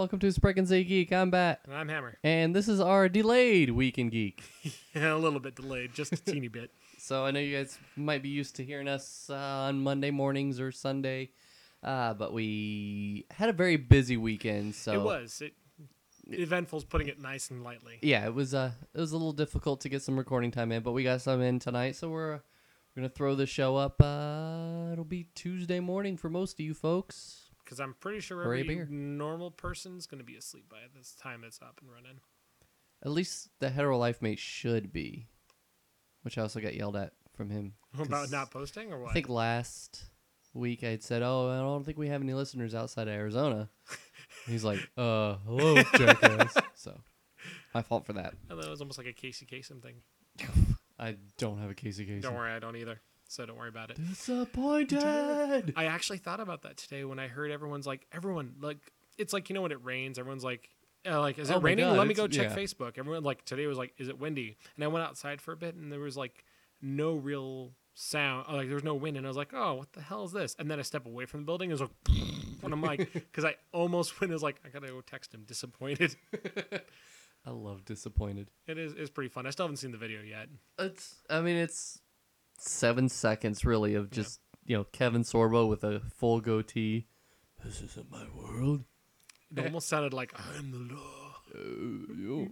welcome to Spreck and Say Geek. I'm Bat. And I'm Hammer. And this is our delayed Week in Geek. Yeah, a little bit delayed, just a teeny bit. So I know you guys might be used to hearing us on Monday mornings or Sunday, but we had a very busy weekend. So It was. Eventful's putting it nice and lightly. Yeah, it was a little difficult to get some recording time in, but we got some in tonight. So we're gonna throw the show up. It'll be Tuesday morning for most of you folks. Because I'm pretty sure Hooray, every beer. normal person's going to be asleep by this time it's up and running. At least the hetero life mate should be, which I also got yelled at from him. About not posting or what? I think last week I had said, "Oh, I don't think we have any listeners outside of Arizona." He's like, hello, jackass." So, my fault for that. Oh, that was almost like a Casey Kasem thing. I don't have a Casey Kasem. Don't worry, I don't either. So don't worry about it. Disappointed. I actually thought about that today when I heard everyone, it's like, when it rains, everyone's like, is it Oh my raining? God, Let me go it's- check Facebook. Everyone, today was like, is it windy? And I went outside for a bit, and there was, no real sound. There was no wind, and I was like, oh, what the hell is this? And then I step away from the building, and it was like, and I'm like, because I almost went, I was like, I gotta go text him, disappointed. I love disappointed. It's pretty fun. I still haven't seen the video yet. It's 7 seconds really of just Kevin Sorbo with a full goatee. This isn't my world. It almost sounded like, I'm the law.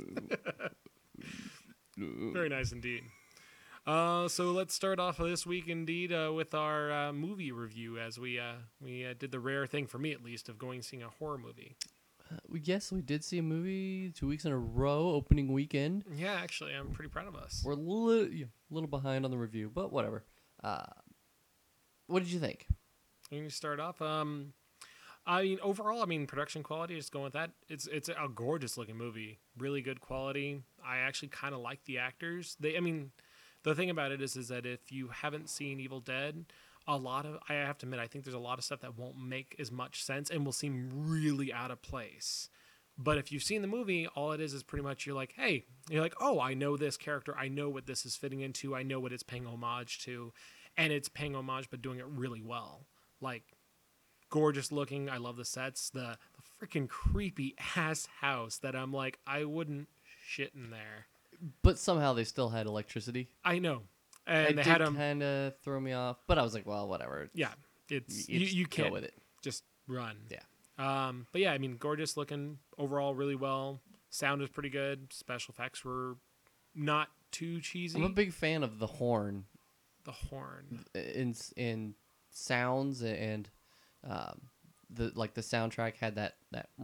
Very nice indeed. So let's start off this week indeed with our movie review, as we did the rare thing, for me at least, of going seeing a horror movie. Yes, we did see a movie 2 weeks in a row, opening weekend. Yeah, actually, I'm pretty proud of us. We're a little behind on the review, but whatever. What did you think? When you start off, overall, production quality, just going with that, it's a gorgeous looking movie, really good quality. I actually kind of like the actors. The thing about it is that if you haven't seen Evil Dead, I have to admit, I think there's a lot of stuff that won't make as much sense and will seem really out of place. But if you've seen the movie, all it is pretty much you're like, hey, oh, I know this character. I know what this is fitting into. I know what it's paying homage to. And it's paying homage, but doing it really well. Gorgeous looking. I love the sets. The freaking creepy ass house that I'm like, I wouldn't shit in there. But somehow they still had electricity. I know. And It they did had them kind of throw me off, but I was like, well, whatever. Yeah, it's You you go can't with it. just run. Yeah. But yeah, gorgeous looking overall, really well. Sound was pretty good. Special effects were not too cheesy. I'm a big fan of the horn The horn. in sounds, and the soundtrack had that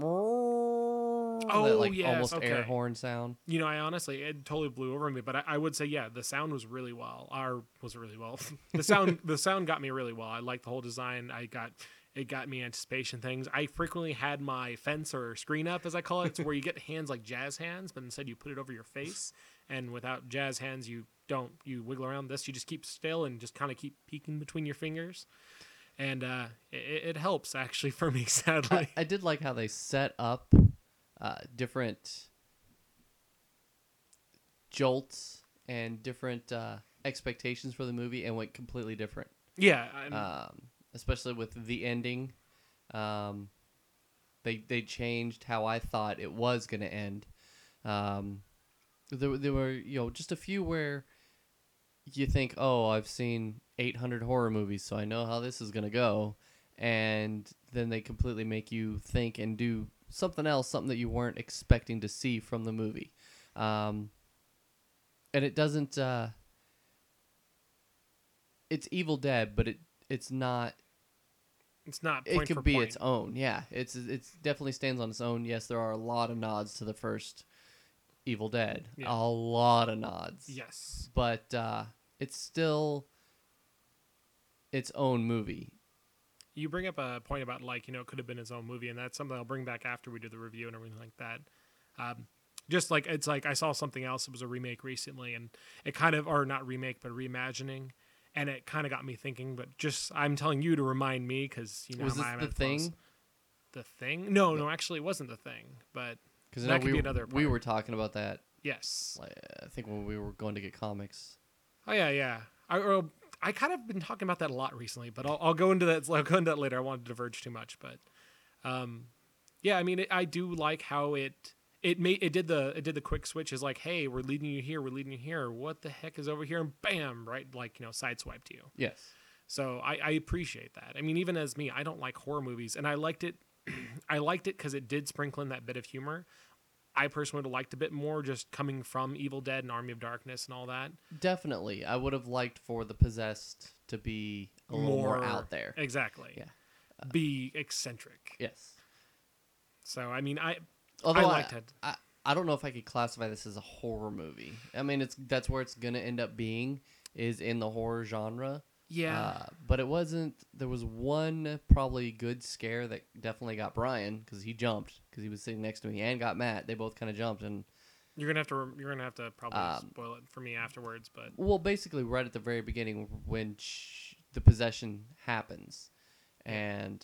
Yes, almost okay. air horn sound. I honestly, it totally blew over me, but I would say, yeah, the sound was really well. Or was it really well? the sound got me really well. I liked the whole design. It got me anticipation things. I frequently had my fence or screen up, as I call it, to where you get hands like jazz hands, but instead you put it over your face. And without jazz hands, you wiggle around this. You just keep still and just kind of keep peeking between your fingers. And it helps, actually, for me, sadly. I did like how they set up different jolts and different expectations for the movie and went completely different. Yeah. Especially with the ending. They changed how I thought it was going to end. There were just a few where you think, oh, I've seen 800 horror movies, so I know how this is going to go. And then they completely make you think and do something else, something that you weren't expecting to see from the movie. And it doesn't... it's Evil Dead, but it's not... It's not It point could for be point. its own, yeah. It's definitely stands on its own. Yes, there are a lot of nods to the first Evil Dead. Yeah. A lot of nods. Yes. But it's still its own movie. You bring up a point about it could have been his own movie, and that's something I'll bring back after we do the review and everything like that. It's like I saw something else. It was a remake recently, and it kind of, or not remake, but reimagining, and it kind of got me thinking. But I'm telling you to remind me, because Was this I'm The Thing? The Thing? No, actually, it wasn't The Thing, but Because that could be another part. we were talking about that. Yes. I think when we were going to get comics. Oh yeah. I kind of been talking about that a lot recently, but I'll go into that. I'll go into that later. I want to diverge too much, but Yeah, I mean, I do like how it did the quick switch. Is like, hey, we're leading you here, we're leading you here. What the heck is over here? And bam, right, like sideswiped you. Yes. So I appreciate that. I mean, even as me, I don't like horror movies, and I liked it. I liked it because it did sprinkle in that bit of humor. I personally would have liked a bit more just coming from Evil Dead and Army of Darkness and all that. Definitely. I would have liked for the possessed to be a little more out there. Exactly. Yeah. Be eccentric. Yes. So, I mean, Although I liked it. I don't know if I could classify this as a horror movie. I mean, that's where it's going to end up being, is in the horror genre. Yeah. But it wasn't. There was one probably good scare that definitely got Brian, because he jumped because he was sitting next to me, and got Matt. They both kind of jumped, and You're gonna have to probably spoil it for me afterwards, but well, basically right at the very beginning when the possession happens, and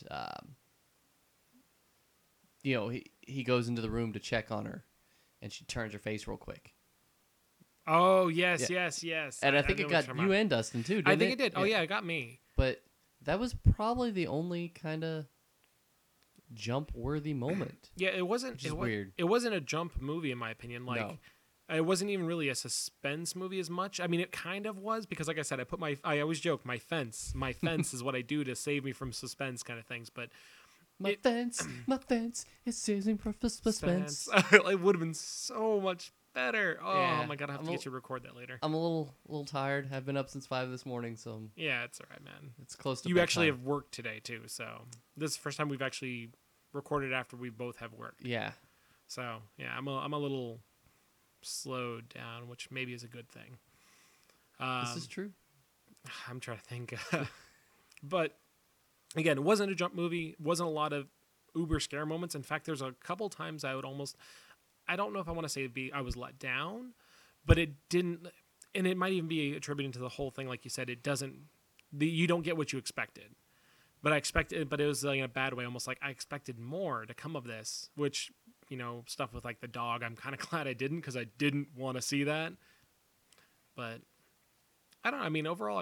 he goes into the room to check on her, and she turns her face real quick. oh yes, Yeah. yes. And I think know it what got you're you talking about. and Dustin too, didn't I think it did. Oh yeah, it got me. But that was probably the only kind of jump-worthy moment. Yeah, it wasn't. Which is weird. It wasn't a jump movie in my opinion. Like, No. it wasn't even really a suspense movie as much. I mean, it kind of was because, like I said, I always joke my fence is what I do to save me from suspense kind of things. But My fence is saving for suspense. it would have been so much better. Oh Yeah, my god, I have I'm to a- get you to record that later. I'm a little tired. I've been up since 5 this morning, so Yeah, it's all right, man. it's close to You bedtime. actually have worked today too, so this is the first time we've actually recorded after we both have work. Yeah. So yeah, I'm a little slowed down, which maybe is a good thing. This is true. I'm trying to think, but again, it wasn't a jump movie. Wasn't a lot of uber scare moments. In fact, there's a couple times I don't know if I want to say I was let down, but it didn't, and it might even be attributing to the whole thing. Like you said, you don't get what you expected. But it was like in a bad way, almost like I expected more to come of this, which, stuff with like the dog, I'm kind of glad I didn't, because I didn't want to see that. But I don't know. I mean, overall,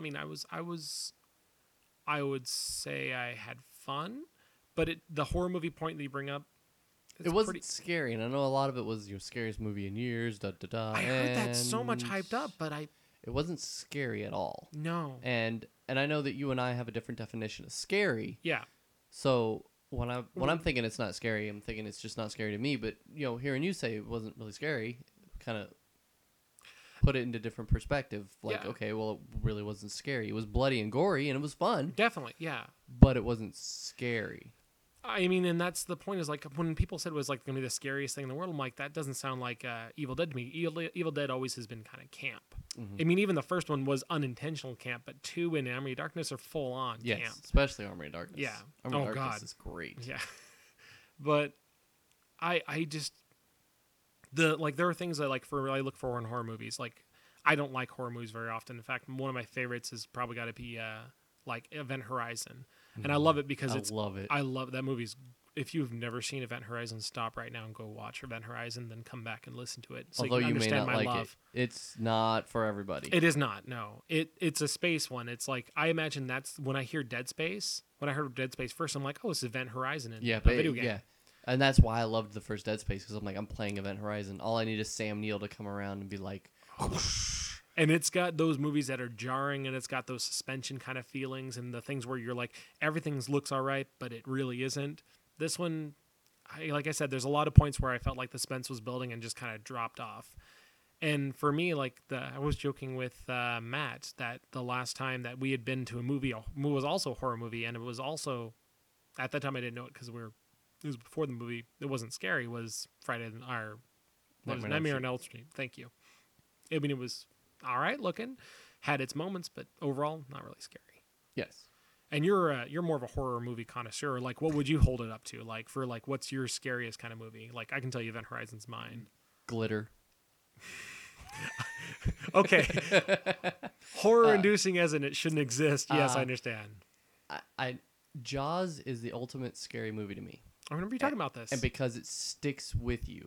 I would say I had fun, but the horror movie point that you bring up, It wasn't scary, and I know a lot of it was your scariest movie in years, I heard that so much hyped up, but it wasn't scary at all. no. And I know that you and I have a different definition of scary. Yeah. So when I'm thinking it's not scary, I'm thinking it's just not scary to me. But hearing you say it wasn't really scary, kind of put it into different perspective. Like, Yeah. okay, well, it really wasn't scary. It was bloody and gory, and it was fun, Definitely, yeah. but it wasn't scary. I mean, and that's the point, is like when people said it was like going to be the scariest thing in the world, I'm like, that doesn't sound like Evil Dead to me. Evil Dead always has been kind of camp. Mhm. I mean, even the first one was unintentional camp, but 2 and Army of Darkness are full on Yes, camp. especially Army of Darkness. Yeah. Army of Oh, Darkness God. is great. Yeah. But I just there are things I look for in horror movies. Like, I don't like horror movies very often. In fact, one of my favorites has probably got to be like Event Horizon. And I love it because I love it. I love that movie's. If you've never seen Event Horizon, stop right now and go watch Event Horizon, then come back and listen to it. So Although you can you may understand not my like love. it, it's not for everybody. It is not. No, it's a space one. It's like, I imagine that's when I hear Dead Space. When I heard Dead Space first, I'm like, oh, it's Event Horizon in Yeah, a but video game. yeah, and that's why I loved the first Dead Space, because I'm like, I'm playing Event Horizon. All I need is Sam Neill to come around and be like, And it's got those movies that are jarring, and it's got those suspension kind of feelings, and the things where you're like, everything looks all right, but it really isn't. This one, like I said, there's a lot of points where I felt like the suspense was building and just kind of dropped off. And for me, like I was joking with Matt that the last time that we had been to a movie was also a horror movie, and it was also, at that time I didn't know it because it was before the movie. It wasn't scary. Was Nightmare on Elm Street. Thank you. I mean, it was all right looking, had its moments, but overall not really scary. yes. And you're more of a horror movie connoisseur. Like, what would you hold it up to? Like, for like, what's your scariest kind of movie? Like, I can tell you Event Horizon's mine. Glitter. Okay. Horror inducing as in it shouldn't exist. Yes, I understand. Jaws is the ultimate scary movie to me, I remember you talking about this. and because it sticks with you.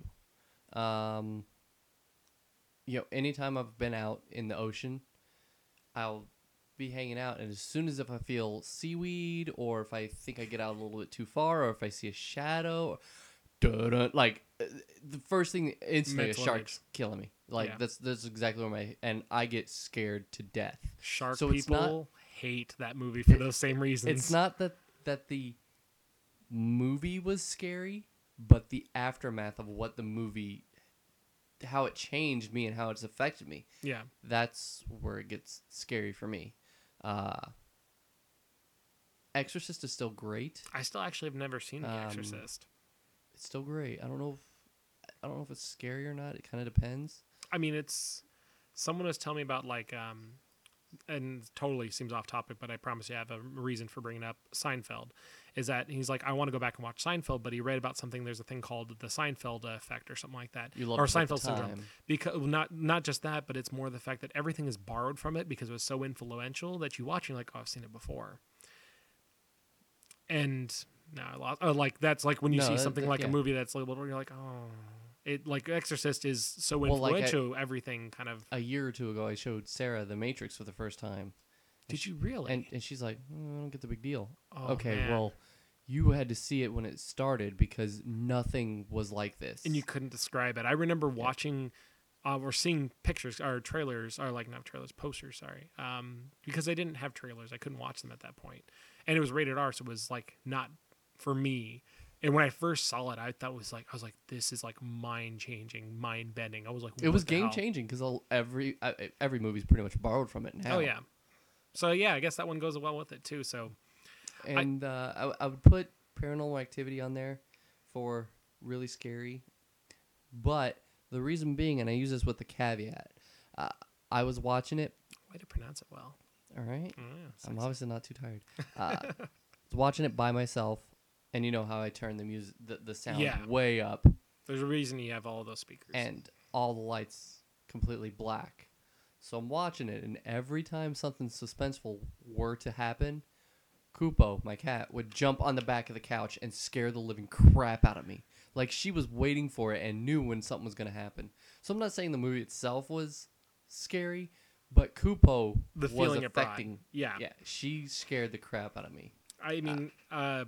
Anytime I've been out in the ocean, I'll be hanging out, and as soon as if I feel seaweed, or if I think I get out a little bit too far, or if I see a shadow, dun, like the first thing instantly, a Mental shark's image. killing me. Like Yeah. that's exactly where and I get scared to death. Shark So it's people hate that movie for those same reasons. It's not that the movie was scary, but the aftermath of what the movie, how it changed me and how it's affected me. Yeah. That's where it gets scary for me. Exorcist is still great. I still actually have never seen The Exorcist. It's still great. I don't know if it's scary or not. It kind of depends. I mean, it's someone was telling me about like and totally seems off topic, but I promise you I have a reason for bringing up Seinfeld. Is that he's like, I want to go back and watch Seinfeld, but he read about something. There's a thing called the Seinfeld effect or something like that, You loved or it at the Seinfeld syndrome. time. Because not just that, but it's more the fact that everything is borrowed from it because it was so influential that you watch and you're like, oh, I've seen it before. And no, I lost. Oh, like that's like when you see something like a movie that's labeled, where you're like, oh, it like Exorcist is so influential. Everything kind of. A year or two ago, I showed Sarah The Matrix for the first time. Did you really? And she's like, I don't get the big deal. Oh, okay, man. well, you had to see it when it started because nothing was like this. And you couldn't describe it. I remember watching or seeing pictures or trailers, or like not trailers, posters, sorry. Because they didn't have trailers. I couldn't watch them at that point. And it was rated R, so it was like not for me. And when I first saw it, I was like, this is like mind changing, mind bending. I was like, It was what the hell? game changing because every movie's pretty much borrowed from it now. Oh yeah. So yeah, I guess that one goes well with it too. So, and I would put Paranormal Activity on there for really scary, but the reason being, and I use this with the caveat, I was watching it. way to pronounce it well. All right, Yeah, I'm obviously not too tired. I was watching it by myself, and you know how I turn the music, the sound way up, There's a reason you have all of those speakers. and all the lights completely black. So I'm watching it, and every time something suspenseful were to happen, Kupo, my cat, would jump on the back of the couch and scare the living crap out of me. Like she was waiting for it and knew when something was going to happen. So I'm not saying the movie itself was scary, but Kupo the was feeling it brought. affecting. Yeah. She scared the crap out of me. I mean, And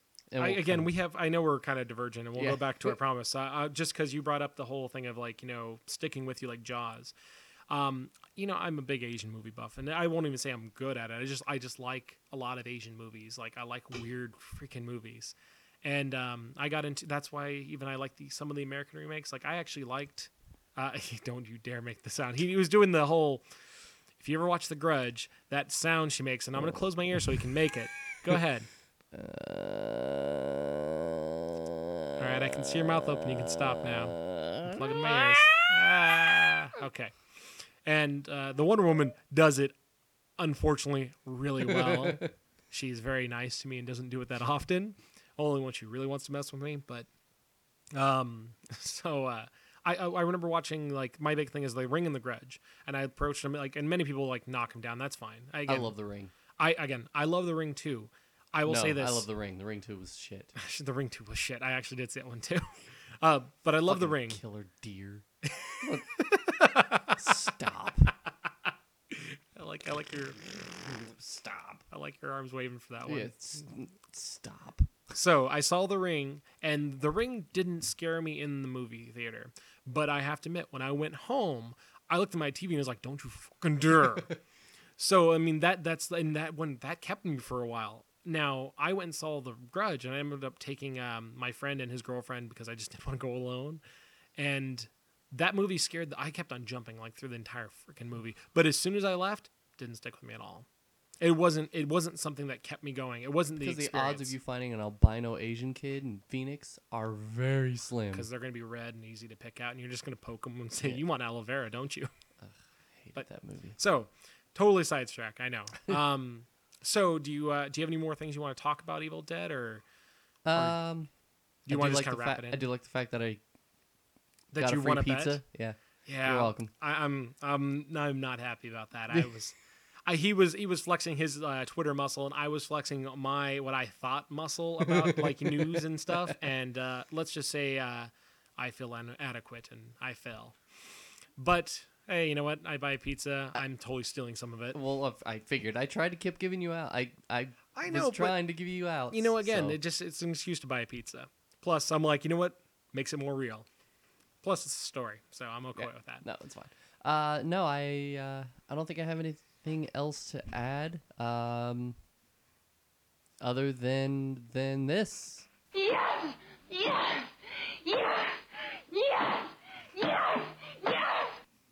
I know we're kind of divergent, and we'll Yeah. go back to our promise. Just because you brought up the whole thing of like, sticking with you like Jaws. I'm a big Asian movie buff, and I won't even say I'm good at it. I just like a lot of Asian movies. Like I like weird freaking movies, and I got into. That's why even I like some of the American remakes. Like I actually liked. Don't you dare make the sound. He was doing the whole. If you ever watch The Grudge, that sound she makes, and I'm gonna close my ear so he can make it. Go ahead. All right, I can see your mouth open. You can stop now. I'm plugging my ears. Okay. And the Wonder Woman does it, unfortunately, really well. She's very nice to me and doesn't do it that often. Only when she really wants to mess with me. But I remember watching, like, my big thing is The Ring and The Grudge, and I approached him like, and many people like knock him down. That's fine. I love The Ring. I love The Ring too. I will say this. I love The Ring. The Ring 2 was shit. The Ring 2 was shit. I actually did see that one too. But I love The Ring. Killer deer. Stop. I like your stop. I like your arms waving for that one. Yeah, stop. So I saw The Ring, and The Ring didn't scare me in the movie theater. But I have to admit, when I went home, I looked at my TV and was like, "Don't you fucking dare!" So I mean that kept me for a while. Now I went and saw The Grudge, and I ended up taking my friend and his girlfriend because I just didn't want to go alone, and that movie I kept on jumping like through the entire freaking movie. But as soon as I left, didn't stick with me at all. It wasn't something that kept me going. It wasn't the experience. Because the odds of you finding an albino Asian kid in Phoenix are very slim. Because they're going to be red and easy to pick out, and you're just going to poke them and say, "You want aloe vera, don't you?" I hated that movie. So, totally sidetrack. I know. So do you have any more things you want to talk about Evil Dead, or do you want to just kind of wrap it in? I do like the fact that I that got you a free won a pizza. bet? Yeah. Yeah, You're welcome. I'm not happy about that. He was flexing his Twitter muscle, and I was flexing my what I thought muscle about like news and stuff. And let's just say I feel inadequate and I fail. But hey, you know what? I buy pizza. I'm totally stealing some of it. Well, I figured. I tried to keep giving you out. I know, was trying to give you out. You know, again, so. it's an excuse to buy a pizza. Plus, I'm like, you know what? Makes it more real. Plus, it's a story, so I'm okay with that. No, it's fine. No, I don't think I have anything else to add. Other than this. Yes! Yes! Yes! Yes! Yes! Yes!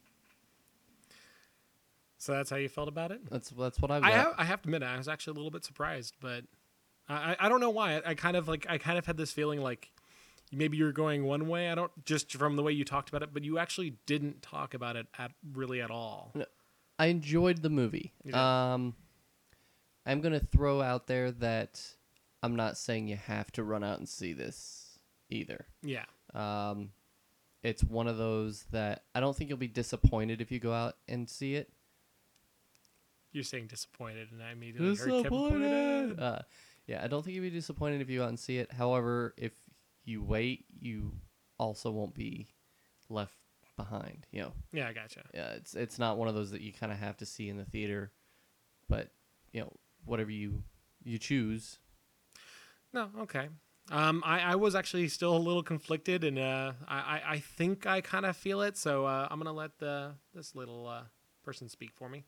So that's how you felt about it? That's what I've got. I have to admit, I was actually a little bit surprised, but I don't know why. I kind of had this feeling like maybe you were going one way. I don't, just from the way you talked about it, but you actually didn't talk about it at all. No, I enjoyed the movie. You did. I'm gonna throw out there that I'm not saying you have to run out and see this either. Yeah. It's one of those that I don't think you'll be disappointed if you go out and see it. You're saying disappointed, and I immediately heard Kevin pointed. Yeah, I don't think you'll be disappointed if you go out and see it. However, if you wait, you also won't be left behind. You know. Yeah, I gotcha. Yeah, it's not one of those that you kind of have to see in the theater, but whatever you choose. No, okay. I was actually still a little conflicted, and I think I kind of feel it. So I'm gonna let this little person speak for me.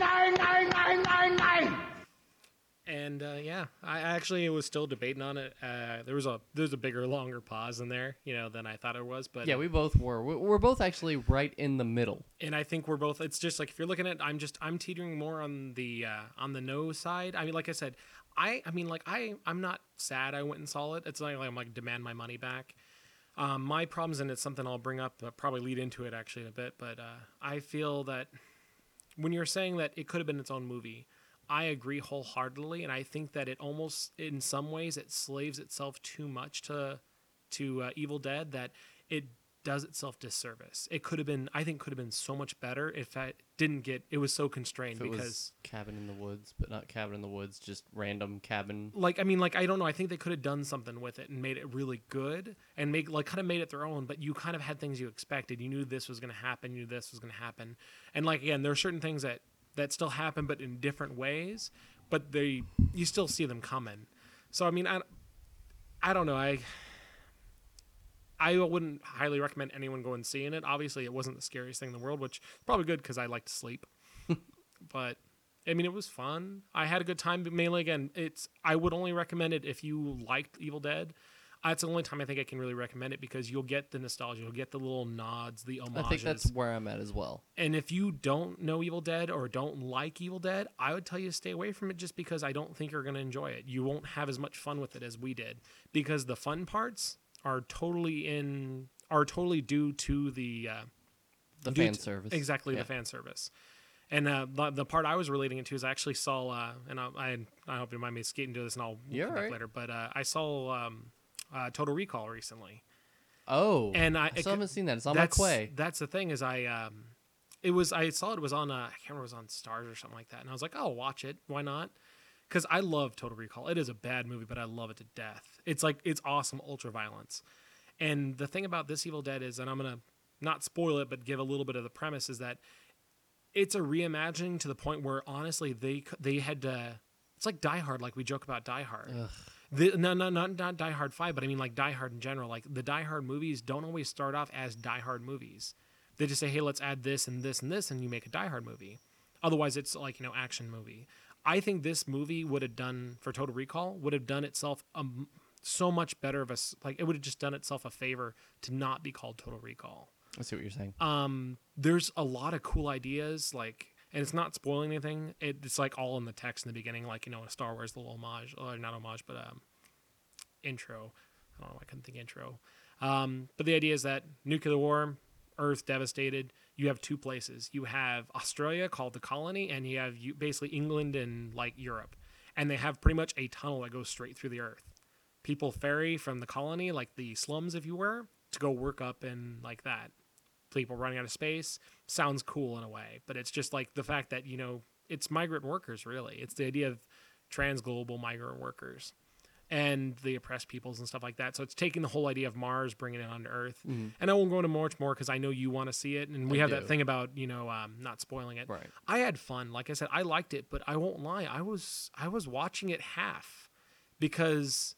And yeah, I actually was still debating on it. There was a bigger, longer pause in there, than I thought it was. But yeah, we both were. We're both actually right in the middle. And I think we're both. It's just like if you're looking at, I'm teetering more on the no side. I mean, like I said, I'm not sad I went and saw it. It's not like I'm like demand my money back. My problems, and it's something I'll bring up, probably lead into it actually in a bit. But I feel that when you're saying that it could have been its own movie, I agree wholeheartedly, and I think that it almost, in some ways, it slaves itself too much to Evil Dead, that it does itself disservice. It could have been, I think, could have been so much better if it didn't get. It was so constrained If it because was Cabin in the Woods, but not Cabin in the Woods, just random cabin. I don't know. I think they could have done something with it and made it really good and kind of made it their own. But you kind of had things you expected. You knew this was going to happen. You knew this was going to happen. And again, there are certain things that still happen, but in different ways. But you still see them coming. So I mean, I don't know. I wouldn't highly recommend anyone go and seeing it. Obviously, it wasn't the scariest thing in the world, which is probably good because I like to sleep. But I mean, it was fun. I had a good time. But mainly, again, I would only recommend it if you liked Evil Dead. That's the only time I think I can really recommend it because you'll get the nostalgia, you'll get the little nods, the homages. I think that's where I'm at as well. And if you don't know Evil Dead or don't like Evil Dead, I would tell you to stay away from it just because I don't think you're going to enjoy it. You won't have as much fun with it as we did because the fun parts are totally due to the fan service. Exactly, yeah. The fan service. And the part I was relating it to is I actually saw, and I hope you mind me skating to this, and I'll come back later. But I saw Total Recall recently. Oh, and I still haven't seen that. It's on my quay. That's the thing is I saw it was on I can't remember, it was on Stars or something like that, and I was like, oh, watch it, why not? Because I love Total Recall. It is a bad movie, but I love it to death. It's awesome ultra violence. And the thing about this Evil Dead is, and I'm gonna not spoil it, but give a little bit of the premise, is that it's a reimagining to the point where honestly they had to. It's like Die Hard, like we joke about Die Hard. Not Die Hard 5, but I mean like Die Hard in general. Like the Die Hard movies don't always start off as Die Hard movies. They just say, hey, let's add this and this and this, and you make a Die Hard movie. Otherwise, it's like action movie. I think this movie would have done for Total Recall would have done itself so much better of it would have just done itself a favor to not be called Total Recall. I see what you're saying. There's a lot of cool ideas, and it's not spoiling anything. It's like all in the text in the beginning, a Star Wars little homage, or not homage, but intro. I don't know, I couldn't think intro. But the idea is that nuclear war, Earth devastated. You have two places. You have Australia called the Colony, and you have basically England and Europe, and they have pretty much a tunnel that goes straight through the Earth. People ferry from the Colony, like the slums, if you were, to go work up in that. People running out of space sounds cool in a way, but it's just the fact that it's migrant workers. Really, it's the idea of transglobal migrant workers and the oppressed peoples and stuff like that. So it's taking the whole idea of Mars, bringing it onto Earth. And I won't go into much more because I know you want to see it, and we have that thing about not spoiling it. Right. I had fun, like I said, I liked it, but I won't lie, I was watching it half because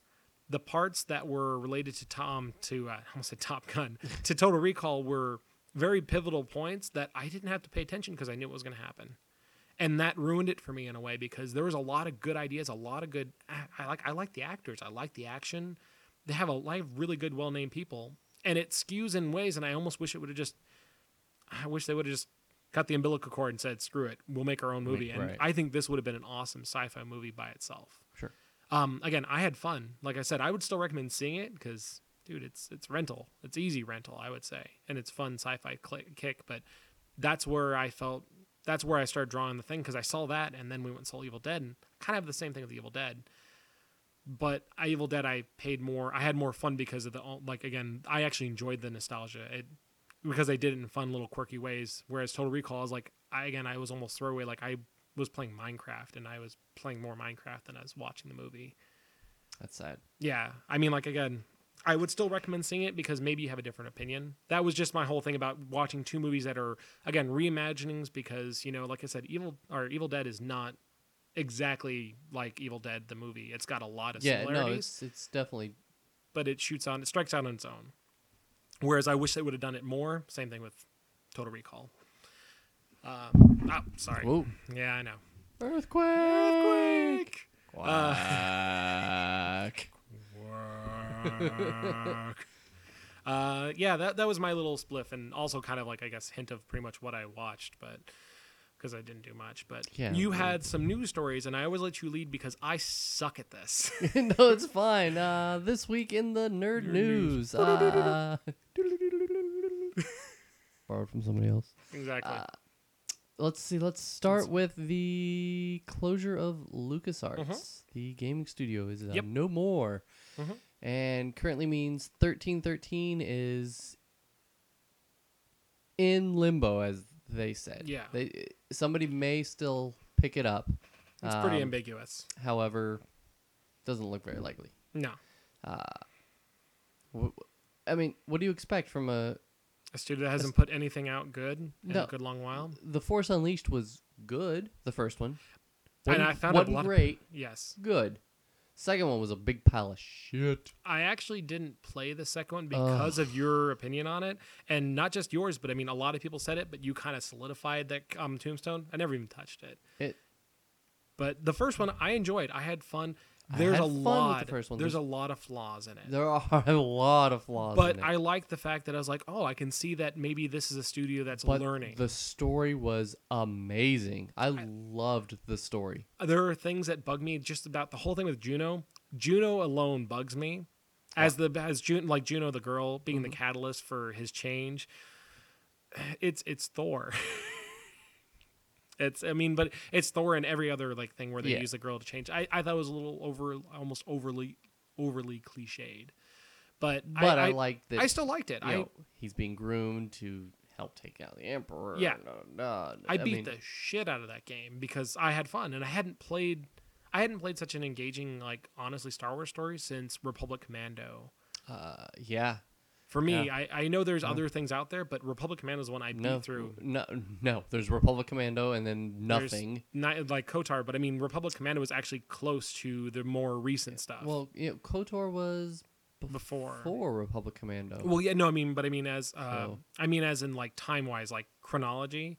the parts that were related to I almost said Top Gun, to Total Recall were very pivotal points that I didn't have to pay attention because I knew it was going to happen. And that ruined it for me in a way because there was a lot of good ideas, a lot of good. I like the actors, I like the action. They have a lot of really good, well-named people, and it skews in ways. And I almost wish it would have just. I wish they would have just cut the umbilical cord and said, "Screw it, we'll make our own movie." And Right. I think this would have been an awesome sci-fi movie by itself. Sure. Again, I had fun. Like I said, I would still recommend seeing it because, dude, it's rental. It's easy rental, I would say, and it's fun sci-fi kick. But that's where I felt. That's where I started drawing the thing because I saw that, and then we went and saw Evil Dead, and kind of have the same thing with Evil Dead. But Evil Dead, I paid more. I had more fun because of again, I actually enjoyed the nostalgia because they did it in fun little quirky ways. Whereas Total Recall, I was like, I was almost throwaway. Like I was playing Minecraft, and I was playing more Minecraft than I was watching the movie. That's sad. Yeah, I mean, like again, I would still recommend seeing it because maybe you have a different opinion. That was just my whole thing about watching two movies that are again reimaginings because like I said, Evil Dead is not exactly like Evil Dead the movie. It's got a lot of similarities. No, it's definitely. But it strikes out on its own. Whereas I wish they would have done it more. Same thing with Total Recall. Sorry. Whoa. Yeah, I know. Earthquake. Quack. Yeah, that was my little spliff, and also kind of like I guess hint of pretty much what I watched, but because I didn't do much. But Yeah, you had some news stories, and I always let you lead because I suck at this. No, it's fine. This week in the nerd news. Borrowed from somebody else. Exactly. Let's see. Let's start with the closure of LucasArts. Mhm. The gaming studio is Yep. no more, Mhm. and currently means 1313 is in limbo, as they said. Yeah. Somebody may still pick it up. It's pretty ambiguous. However, doesn't look very likely. No. I mean, what do you expect from A studio that hasn't put anything out good in No. a good long while. The Force Unleashed was good, the first one. And I found out a wasn't lot great, Yes. good. Second one was a big pile of shit. I actually didn't play the second one because of your opinion on it. And not just yours, but I mean, a lot of people said it, but you kind of solidified that Tombstone. I never even touched it. But the first one, I enjoyed. I had fun. There's had a fun with lot. the first one. There's a lot of flaws in it. There are a lot of flaws But in it. I like the fact that I was like, oh, I can see that maybe this is a studio that's But learning. the story was amazing. I loved the story. There are things that bug me just about the whole thing with Juno. Juno alone bugs me. As Juno the girl being the catalyst for his change. It's Thor. But it's Thor and every other thing where they use the girl to change. I thought it was a little almost overly cliched. But I liked that. I still liked it. He's being groomed to help take out the Emperor. Yeah. I mean, beat the shit out of that game because I had fun and I hadn't played such an engaging, honestly, Star Wars story since Republic Commando. Yeah. For me, Yeah. I know there's other things out there, but Republic Commando is the one I beat through. No. There's Republic Commando and then nothing. There's not like KOTOR, but I mean, Republic Commando was actually close to the more recent stuff. Well, KOTOR was before Republic Commando. Well, yeah, no, I mean as in time wise, chronology,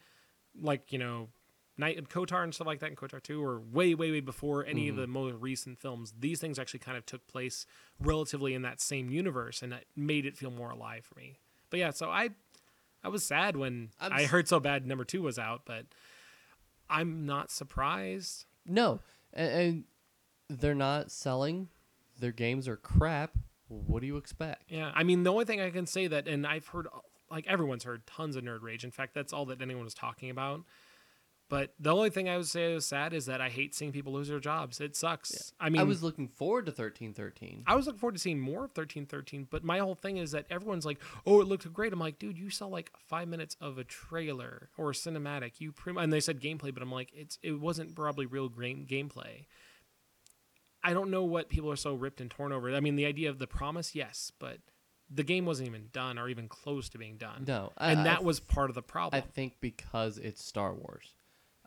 Night KOTOR and stuff like that, and KOTOR 2 were way before any of the more recent films. These things actually kind of took place relatively in that same universe, and that made it feel more alive for me. But yeah, so I was sad when I heard so bad number 2 was out, but I'm not surprised. No, and they're not selling. Their games are crap. What do you expect? Yeah, I mean, the only thing I can say that, and I've heard, everyone's heard tons of nerd rage. In fact, that's all that anyone was talking about. But the only thing I would say is sad is that I hate seeing people lose their jobs. It sucks. Yeah. I mean, I was looking forward to 1313. I was looking forward to seeing more of 1313, but my whole thing is that everyone's like, "Oh, it looked great." I'm like, "Dude, you saw 5 minutes of a trailer or a cinematic. And they said gameplay, but I'm like, it wasn't probably real gameplay." I don't know what people are so ripped and torn over. I mean, the idea of the promise, yes, but the game wasn't even done or even close to being done. No, and that was part of the problem. I think because it's Star Wars.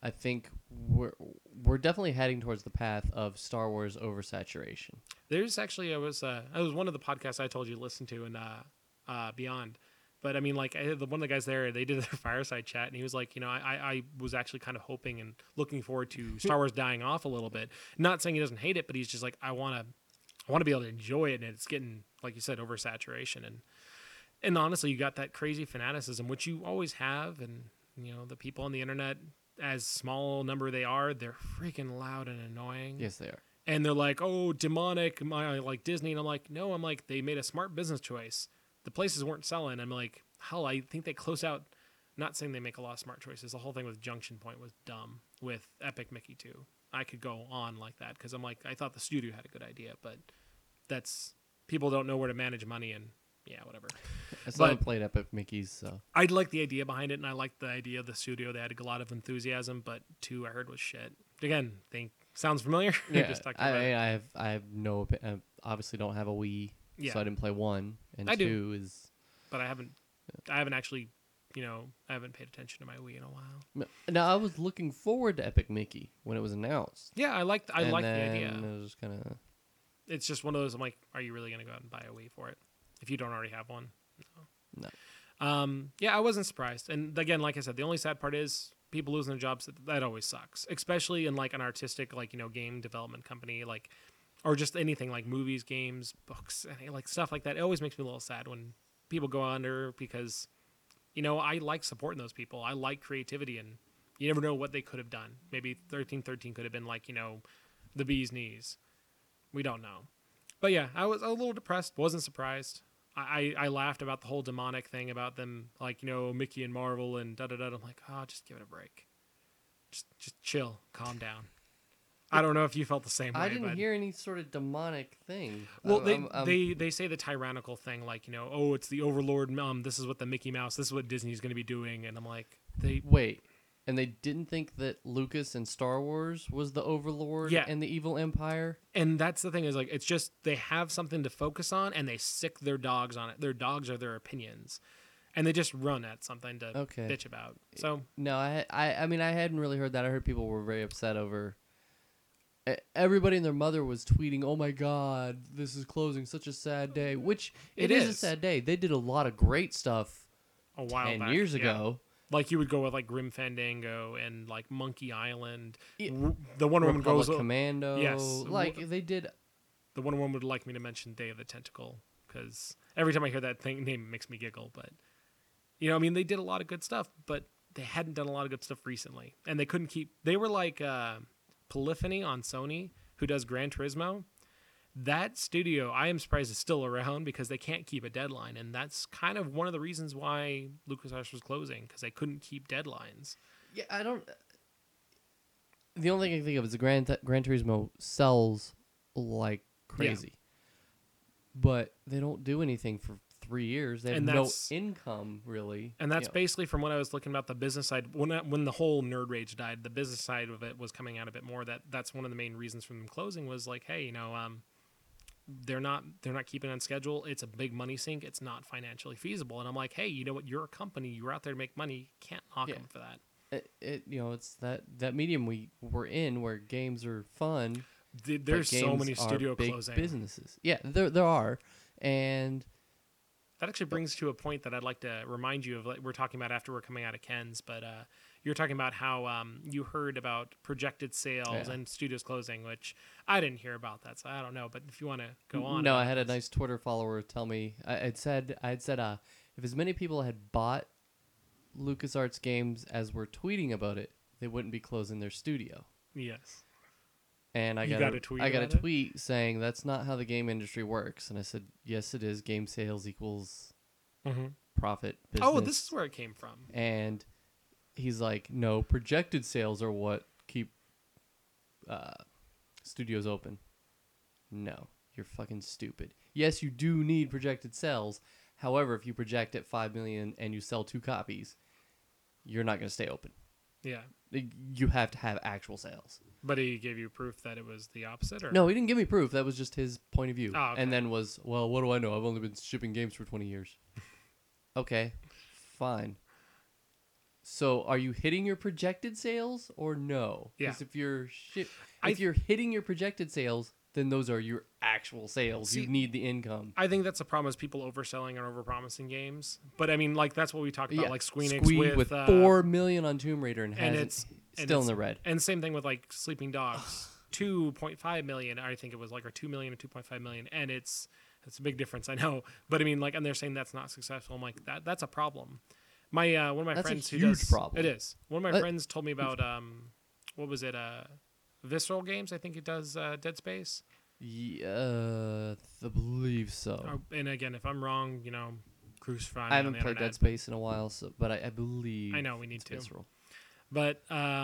I think we're definitely heading towards the path of Star Wars oversaturation. There's actually I was one of the podcasts I told you to listen to and Beyond. But I mean, like one of the guys there, they did their fireside chat, and he was like, I was actually kind of hoping and looking forward to Star Wars dying off a little bit. Not saying he doesn't hate it, but he's just like, I want to be able to enjoy it, and it's getting, like you said, oversaturation. And honestly, you got that crazy fanaticism, which you always have, and the people on the internet, as small number they are, they're freaking loud and annoying. Yes, they are. And they're like, oh, demonic, like Disney, and I'm like, no, they made a smart business choice. The places weren't selling. I'm like, hell, I think they close out. Not saying they make a lot of smart choices. The whole thing with Junction Point was dumb with Epic Mickey 2. I could go on like that because I'm like, I thought the studio had a good idea, but that's people don't know where to manage money and yeah, whatever. I still haven't played Epic Mickey's, so I like the idea behind it, and I like the idea of the studio. They had a lot of enthusiasm, but 2 I heard was shit. Again, sounds familiar. yeah. Just talking about it. I have no obviously don't have a Wii, Yeah. so I didn't play 1 and I 2 do. is. But I haven't actually, I haven't paid attention to my Wii in a while. Now I was looking forward to Epic Mickey when it was announced. Yeah, I like the idea. It was just kind of. It's just one of those. I'm like, are you really gonna go out and buy a Wii for it if you don't already have one? No. Yeah, I wasn't surprised. And again, like I said, the only sad part is people losing their jobs. That always sucks, especially in like an artistic, like game development company, like or just anything like movies, games, books, like stuff like that. It always makes me a little sad when people go under because, I like supporting those people. I like creativity, and you never know what they could have done. Maybe 1313 could have been like, the bee's knees. We don't know. But yeah, I was a little depressed. Wasn't surprised. I laughed about the whole demonic thing about them, like, Mickey and Marvel and da-da-da. I'm like, oh, just give it a break. Just chill. Calm down. I don't know if you felt the same way. I didn't hear any sort of demonic thing. Well, they say the tyrannical thing, like, oh, it's the overlord. This is what the Mickey Mouse, this is what Disney's going to be doing. And I'm like, wait. And they didn't think that Lucas and Star Wars was the overlord and the evil empire? And that's the thing is, like, it's just they have something to focus on, and they sick their dogs on it. Their dogs are their opinions. And they just run at something to bitch about. So no, I mean, I hadn't really heard that. I heard people were very upset over... Everybody and their mother was tweeting, "Oh my God, this is closing. Such a sad day." Which it is a sad day. They did a lot of great stuff a while 10 back, years ago. Like you would go with like Grim Fandango and like Monkey Island. Yeah. The Wonder Woman goes Commando. Yes, like they did. The Wonder Woman would like me to mention Day of the Tentacle because every time I hear that name, it makes me giggle. But I mean, they did a lot of good stuff, but they hadn't done a lot of good stuff recently, and they couldn't keep. They were like. Polyphony on Sony, who does Gran Turismo, that studio, I am surprised is still around because they can't keep a deadline. And that's kind of one of the reasons why LucasArts was closing, because they couldn't keep deadlines. Yeah, the only thing I can think of is the Gran Turismo sells like crazy. Yeah. But they don't do anything for 3 years. They have no income, really. And that's basically from what I was looking about the business side. When the whole nerd rage died, the business side of it was coming out a bit more. That's one of the main reasons for them closing was like, hey, they're not keeping on schedule. It's a big money sink. It's not financially feasible. And I'm like, hey, you know what? You're a company. You're out there to make money. You can't knock them for that. It's that medium we're in where games are fun. There's so many studio closing businesses. Yeah, there are, and. That actually brings to a point that I'd like to remind you of. Like, we're talking about after we're coming out of Ken's, but you're talking about how you heard about projected sales and studios closing, which I didn't hear about that, so I don't know. But if you want to go on, no, I had a nice Twitter follower tell me. I had said if as many people had bought LucasArts games as were tweeting about it, they wouldn't be closing their studio. Yes. And I got a tweet saying that's not how the game industry works. And I said, yes, it is. Game sales equals profit business. Oh, this is where it came from. And he's like, no, projected sales are what keep studios open. No, you're fucking stupid. Yes, you do need projected sales. However, if you project at 5 million and you sell 2 copies, you're not going to stay open. Yeah. You have to have actual sales. But he gave you proof that it was the opposite? Or? No, he didn't give me proof. That was just his point of view. Oh, okay. And then was, well, what do I know? I've only been shipping games for 20 years. Okay, fine. So are you hitting your projected sales or no? Yeah. Because if you're I- if you're hitting your projected sales, then those are your actual sales. See, you need the income. I think that's the problem is people overselling and overpromising games. But I mean, like that's what we talked about, Yeah, like Squeenix Squeed with 4 million on Tomb Raider and and hasn't it's still in the red. And same thing with like Sleeping Dogs, 2.5 million, I think it was like, or 2 million or 2.5 million, and it's a big difference, I know. But I mean, like, and they're saying that's not successful. I'm like, that's a problem. My one of my That's a friends who huge does problem. it is one of my friends told me about what was it Visceral Games, I think it does Dead Space. Yeah, I believe so. And again, if I'm wrong, crucify me I on haven't the played internet. Dead Space in a while, but I believe I know we need it's to. Visceral. But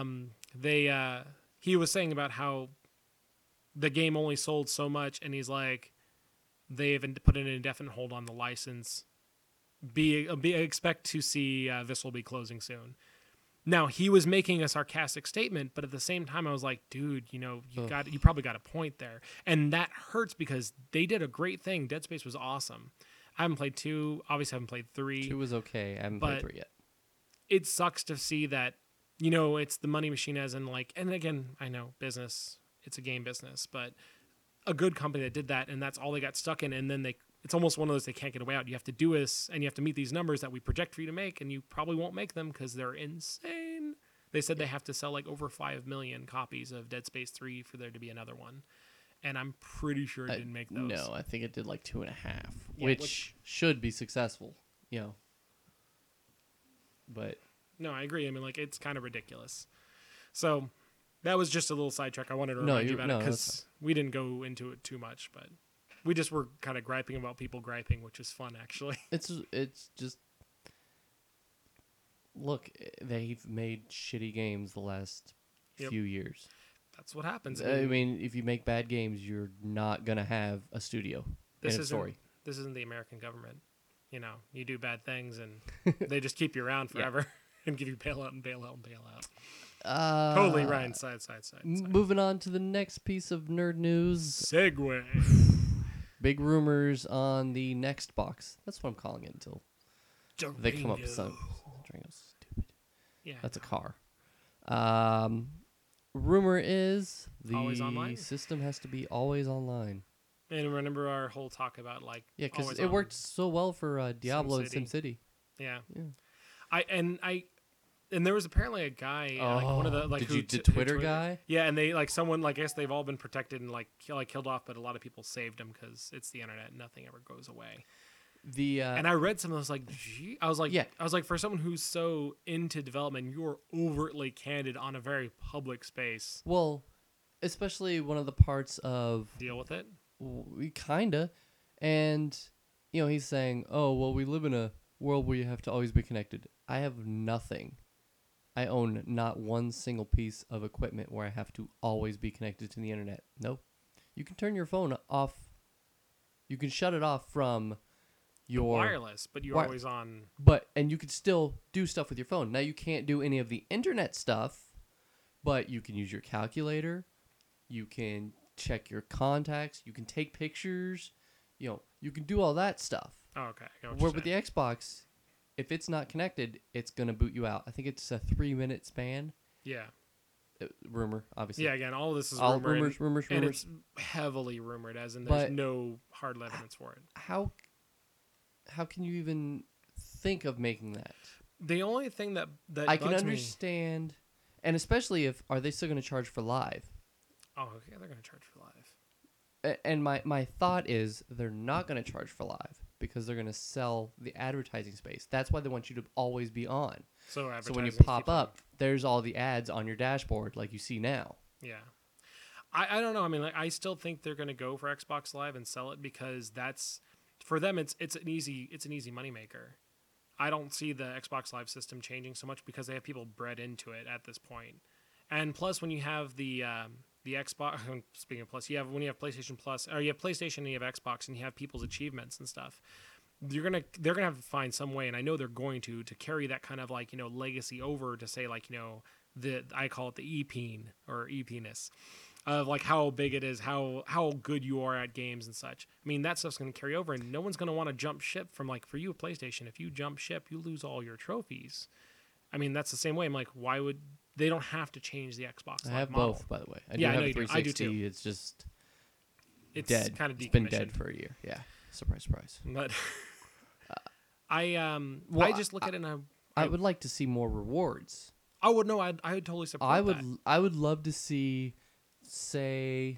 he was saying about how the game only sold so much, and he's like, they have put an indefinite hold on the license. Expect to see Visceral be closing soon. Now he was making a sarcastic statement, but at the same time, I was like, dude, you probably got a point there, and that hurts because they did a great thing. Dead Space was awesome. I haven't played 2, obviously haven't played 3. 2 was okay. I haven't played 3 yet. It sucks to see that, it's the money machine as in like, and again, I know business, it's a game business, but a good company that did that and that's all they got stuck in. And then it's almost one of those, they can't get away out. You have to do this and you have to meet these numbers that we project for you to make. And you probably won't make them because they're insane. They said they have to sell like over 5 million copies of Dead Space 3 for there to be another one. And I'm pretty sure it didn't make those. No, I think it did like 2.5, Yeah, which should be successful, But no, I agree. I mean, like, it's kind of ridiculous. So that was just a little sidetrack. I wanted to No, remind you you- about no, it because we didn't go into it too much, but we just were kind of griping about people griping, which is fun, actually. it's just look, they've made shitty games the last Yep. few years. That's what happens. I mean, if you make bad games, you're not gonna have a studio this and a isn't story. this isn't the American government. You do bad things and they just keep you around forever and give you bailout and bailout and bailout. Totally Ryan side. Moving on to the next piece of nerd news. Segue. Big rumors on the next box. That's what I'm calling it until they come up with Durango. something. Durango's stupid. Yeah, That's a car. Rumor is the Always online? system has to be always online. and remember our whole talk about like Yeah, because always it on. worked so well for Diablo and SimCity. SimCity. Yeah. Yeah. And there was apparently a guy, like one of the like the Twitter guy? Yeah, and they like someone like I guess they've all been protected and like killed off, but a lot of people saved him because it's the internet. Nothing ever goes away. The And I read some. I was like, gee. I was like, Yeah. for someone who's so into development, you're overtly candid on a very public space. well, especially one of the parts of Deal with it. we kinda, and he's saying, "Oh, well, we live in a world where you have to always be connected." I have nothing. I own not one single piece of equipment where I have to always be connected to the internet. Nope. You can turn your phone off. You can shut it off from your Wireless, but you're Wire- always on. and you could still do stuff with your phone. Now you can't do any of the internet stuff, but you can use your calculator. You can check your contacts. You can take pictures. You can do all that stuff. Oh, okay. I get what Where you're with the saying. Xbox, if it's not connected, it's gonna boot you out. I think it's a 3-minute span. Yeah. Rumor, obviously. Yeah. Again, all of this is All rumor rumors, rumors, and rumors. it's heavily rumored, as in there's But- no hard evidence for it. How can you even think of making that? The only thing that I can bugs me- understand, and especially if are they still gonna charge for live? Oh, okay, they're gonna charge for live. And my thought is they're not going to charge for live because they're going to sell the advertising space. That's why they want you to always be on. So So when you advertising pop keeps on. up, there's all the ads on your dashboard like you see now. Yeah. I don't know. I mean, like, I still think they're going to go for Xbox Live and sell it because that's for them. It's an easy moneymaker. I don't see the Xbox Live system changing so much because they have people bred into it at this point. And plus, when you have the Xbox, speaking of plus, when you have PlayStation Plus, or you have PlayStation and you have Xbox, and you have people's achievements and stuff, they're gonna have to find some way, and I know they're going to carry that kind of like legacy over to say like I call it the EP or EPness of like how big it is, how good you are at games and such. I mean, that stuff's going to carry over, and no one's going to want to jump ship from like for you, PlayStation. If you jump ship, you lose all your trophies. I mean, that's the same way. I'm like, why would they don't have to change the Xbox I Live have model. both, by the way. I Yeah, I do have know a you do. 360. I do too. It's just It's dead. kind of It's been decommissioned. dead for a year. Yeah. Surprise, surprise. But I well, just look at it and I would like to see more rewards. I would know. I would totally support that. I would love to see, say,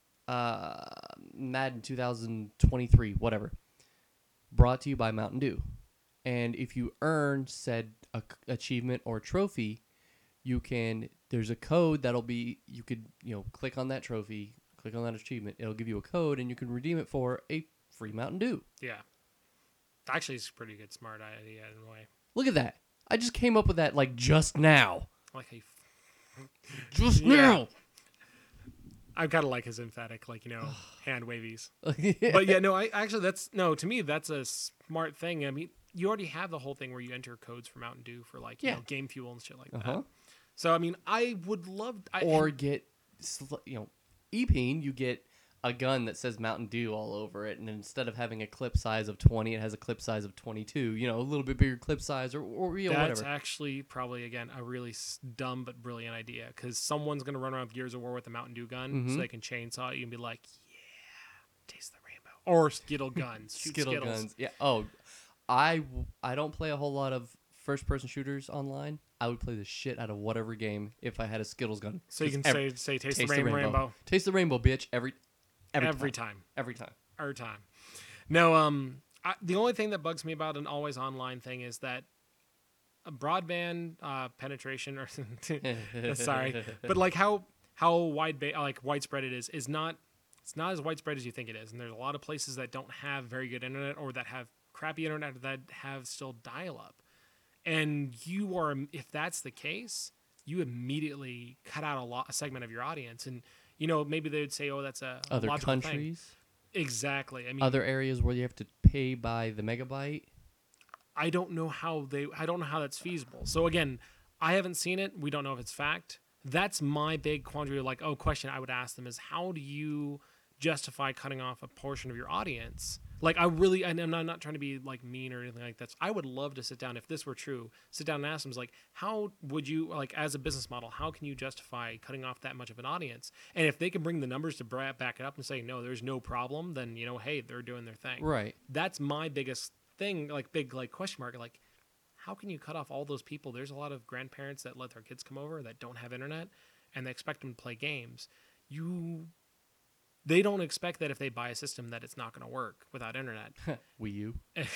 Madden 2023, whatever, brought to you by Mountain Dew, and if you earn said achievement or trophy, you can. There's a code that'll be. You could click on that trophy, click on that achievement. It'll give you a code, and you can redeem it for a free Mountain Dew. Yeah. Actually, it's a pretty good, smart idea in a way. Look at that! I just came up with that like just now. Like Just Yeah. now. I kind of like his emphatic, hand wavies. But But yeah, no, to me, that's a smart thing. I mean, you already have the whole thing where you enter codes for Mountain Dew for game fuel and shit like that. So, I mean, I would love, or get, E-Peen, you get a gun that says Mountain Dew all over it, and instead of having a clip size of 20, it has a clip size of 22. A little bit bigger clip size, or that's whatever. actually probably, again, a really dumb but brilliant idea, because someone's going to run around with Gears of War with a Mountain Dew gun, so they can chainsaw you and be like, yeah, taste the rainbow. Or Skittle guns. Shoot Skittle Skittles. guns. Yeah. Oh, I don't play a whole lot of first-person shooters online. I would play the shit out of whatever game if I had a Skittles gun. So you Just can say taste the rainbow. Taste the rainbow, bitch. Every time. Every time. Every time. No, the only thing that bugs me about an always online thing is that a broadband penetration, or sorry, but like how widespread it is not. It's not as widespread as you think it is, and there's a lot of places that don't have very good internet, or that have crappy internet, that have still dial-up. And if that's the case, you immediately cut out a segment of your audience, and maybe they would say, "Oh, that's a Other logical countries. thing." Exactly. I mean, Other areas where you have to pay by the megabyte. I don't know how that's feasible. So again, I haven't seen it. We don't know if it's fact. That's my big quandary. Question I would ask them is, how do you justify cutting off a portion of your audience? Like, and I'm not trying to be like mean or anything like that. I would love to sit down, if this were true, sit down and ask them, how would you, as a business model, how can you justify cutting off that much of an audience? And if they can bring the numbers to back it up and say, no, there's no problem, then, hey, they're doing their thing. Right. That's my biggest thing, big question mark. How can you cut off all those people? There's a lot of grandparents that let their kids come over that don't have internet, and they expect them to play games. They don't expect that if they buy a system that it's not going to work without internet. Wii U.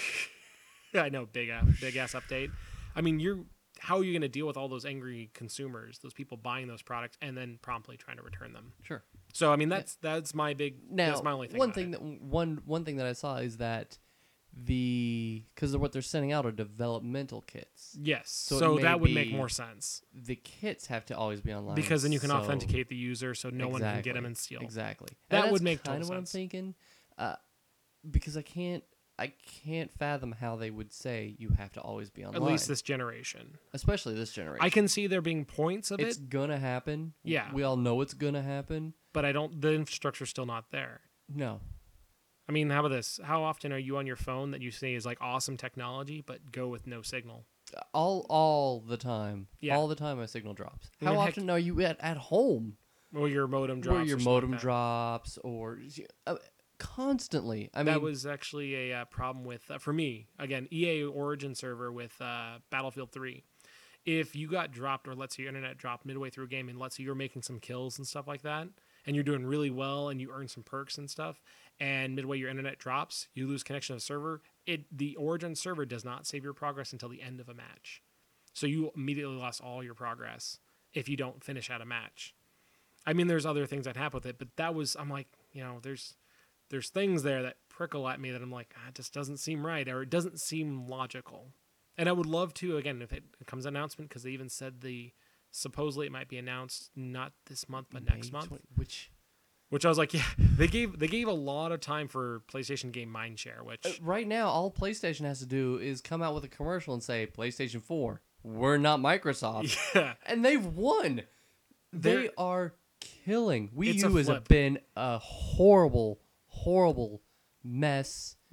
I know, big ass update. I mean, how are you going to deal with all those angry consumers, those people buying those products, and then promptly trying to return them? Sure. So I mean, that's my big. Now, that's my only thing. One thing that I saw is that because what they're sending out are developmental kits. Yes. So So it that may would make be- more sense, The kits have to always be online because then you can so- authenticate the user, so no one can get them and steal. Exactly. That And would that's make kind total of what I'm sense. thinking, because I can't fathom how they would say you have to always be online. At least this generation. especially this generation. I can see there being points of It's it, gonna happen. Yeah. we all know it's gonna happen. but the infrastructure's still not there. No, I mean, how about this? How often are you on your phone that you say is awesome technology, but go with no signal? all the time. Yeah. All the time, my signal drops. And How then heck- often are you at home? Or your modem drops. Where your or something like modem that. drops, or constantly. I mean, That was actually a problem with, for me, again, EA Origin server with Battlefield 3. If you got dropped, or let's say your internet dropped midway through a game, and let's say you're making some kills and stuff like that, and you're doing really well, and you earn some perks and stuff, and midway your internet drops, you lose connection to the server, the Origin server does not save your progress until the end of a match. So you immediately lost all your progress if you don't finish out a match. I mean, there's other things that happen with it, but I'm like, there's things there that prickle at me that I'm like, it just doesn't seem right, or it doesn't seem logical. And I would love to, again, if it comes an announcement, because they even said supposedly it might be announced not this month, but next month. Which I was like, yeah, they gave a lot of time for PlayStation game mindshare, which right now, all PlayStation has to do is come out with a commercial and say, PlayStation 4, we're not Microsoft. yeah, And they've won. They They're- are killing. Wii It's a U has flip. been a horrible, horrible mess.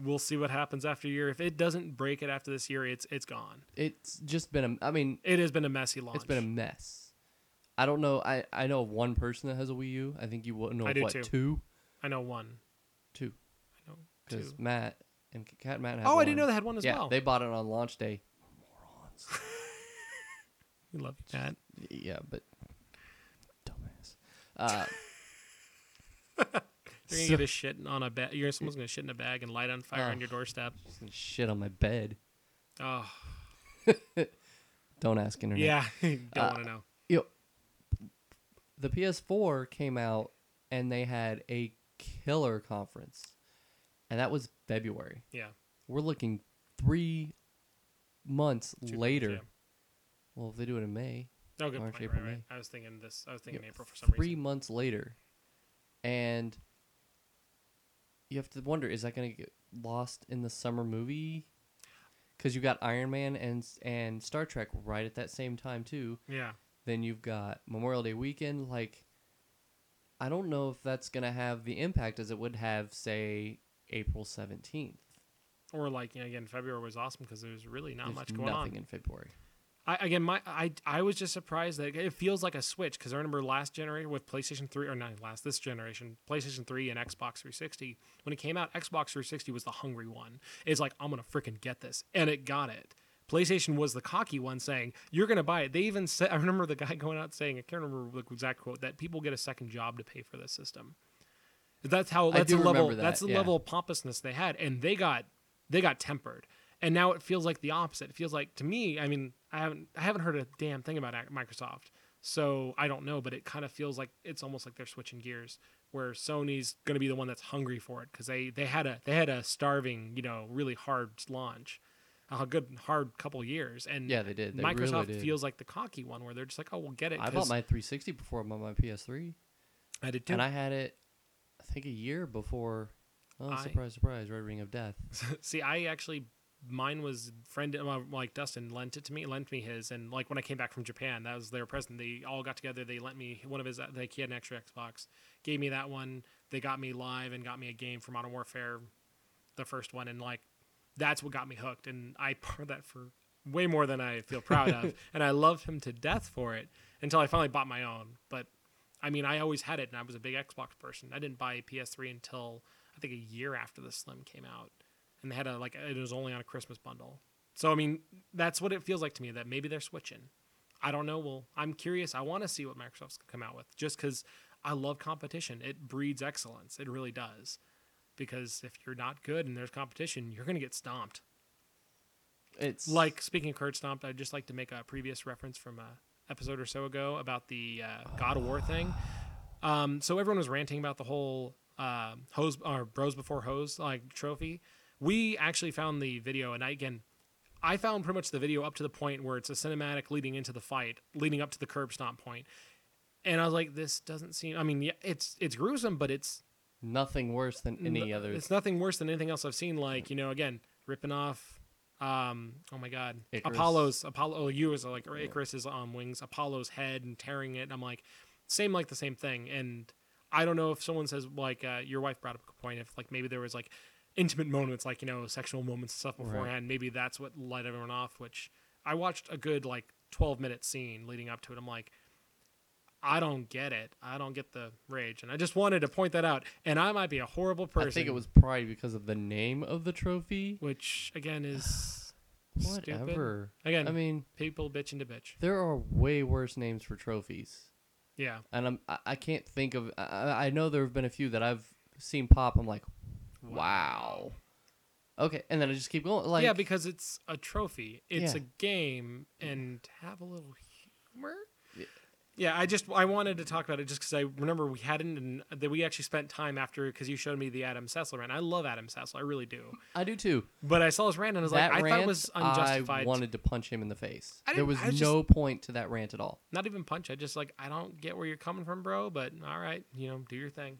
we'll see what happens after a year. If it doesn't break it after this year, it's gone. It's just been I mean, It has been a messy launch. it's been a mess. I don't know. I know of one person that has a Wii U. I think you know I of do what, too. two? I know one. Two. I know Because two. Matt and Cat Matt had Oh, one. I didn't know they had one as yeah, well. they bought it on launch day. Morons. We love you, Matt. Yeah, but dumbass. They're gonna get a shit on a bag. Someone's gonna shit in a bag and light on fire on your doorstep. Just gonna shit on my bed. Oh, Don't ask internet. yeah. Don't want to know. The PS4 came out and they had a killer conference, and that was February. Yeah. We're looking 3 months 2 later. months, Well, if they do it in May, yeah. Oh, good March, point. April, Right, right. May. I was thinking this. I was thinking Yeah, April for some 3 reason. months later, and you have to wonder: is that going to get lost in the summer movie? Because you got Iron Man and Star Trek right at that same time too. Yeah. Then you've got Memorial Day weekend. Like, I don't know if that's going to have the impact as it would have, say, April 17th. Or like, again, February was awesome because there was really not There's much going nothing on. in February. I was just surprised that it feels like a switch because I remember last generation with PlayStation 3 or not last this generation PlayStation 3 and Xbox 360 when it came out. Xbox 360 was the hungry one. It's like, I'm gonna freaking get this, and it got it. PlayStation was the cocky one saying, you're gonna buy it. They even said, I remember the guy going out saying, I can't remember the exact quote, that people get a second job to pay for this system. That's do the level. remember that, That's the yeah. level of pompousness they had, and they got tempered. And now it feels like the opposite. It feels like, to me, I mean, I haven't heard a damn thing about Microsoft, so I don't know. But it kind of feels like it's almost like they're switching gears, where Sony's going to be the one that's hungry for it because they had a starving, really hard launch, a good hard couple years, and Yeah, they did. They Microsoft really did. feels like the cocky one, where they're just like, oh, we'll get it. I bought my 360 before I bought my PS3, I did too. and I had it, I think, a year before. Oh, surprise, surprise! Red Ring of Death. See, mine was like Dustin lent me his, and like when I came back from Japan, that was their present. They all got together. They lent me one of his. Like he had an extra Xbox, gave me that one. They got me live and got me a game for Modern Warfare, the first one, and like that's what got me hooked. And I poured that for way more than I feel proud of, and I loved him to death for it until I finally bought my own. But I mean, I always had it, and I was a big Xbox person. I didn't buy a PS3 until I think a year after the Slim came out. And they had it was only on a Christmas bundle. So, I mean, that's what it feels like to me, that maybe they're switching. I don't know. Well, I'm curious. I want to see what Microsoft's going to come out with just because I love competition. It breeds excellence. It really does. Because if you're not good and there's competition, you're going to get stomped. It's Like, speaking of Kurt stomped, I'd just like to make a previous reference from an episode or so ago about the God of War thing. So everyone was ranting about the whole hose or bros before hose trophy. We actually found the video, and I found pretty much the video up to the point where it's a cinematic leading into the fight, leading up to the curb stomp point. And I was like, this doesn't seem. I mean, yeah, it's gruesome, but it's nothing worse than any other. It's nothing worse than anything else I've seen. Like, again, ripping off. Oh my God, Icarus. Apollo. You was like Icarus's wings, Apollo's head, and tearing it. And I'm like, the same thing. And I don't know if someone says like your wife brought up a point if like maybe there was like intimate moments, like sexual moments and stuff beforehand. Right. Maybe that's what let everyone off. Which I watched a good like 12-minute scene leading up to it. I'm like, I don't get it. I don't get the rage, and I just wanted to point that out. And I might be a horrible person. I think it was probably because of the name of the trophy. which again is stupid. Whatever. Again, I mean, people bitching to bitch. there are way worse names for trophies, Yeah, and I can't think of. I know there have been a few that I've seen pop. I'm like, wow. Okay, and then I just keep going. Like, yeah, because it's a trophy. It's Yeah. a game, and have a little humor. Yeah. Yeah, I wanted to talk about it just because I remember we hadn't, that we actually spent time after, because you showed me the Adam Sessler rant. I love Adam Sessler, I really do. I do too. But I saw his rant and I was That like, I rant, thought it was unjustified. I wanted to punch him in the face. I There didn't- was I was no point to that rant at all. Not even punch. I just like, I don't get where you're coming from, bro. But all right, do your thing.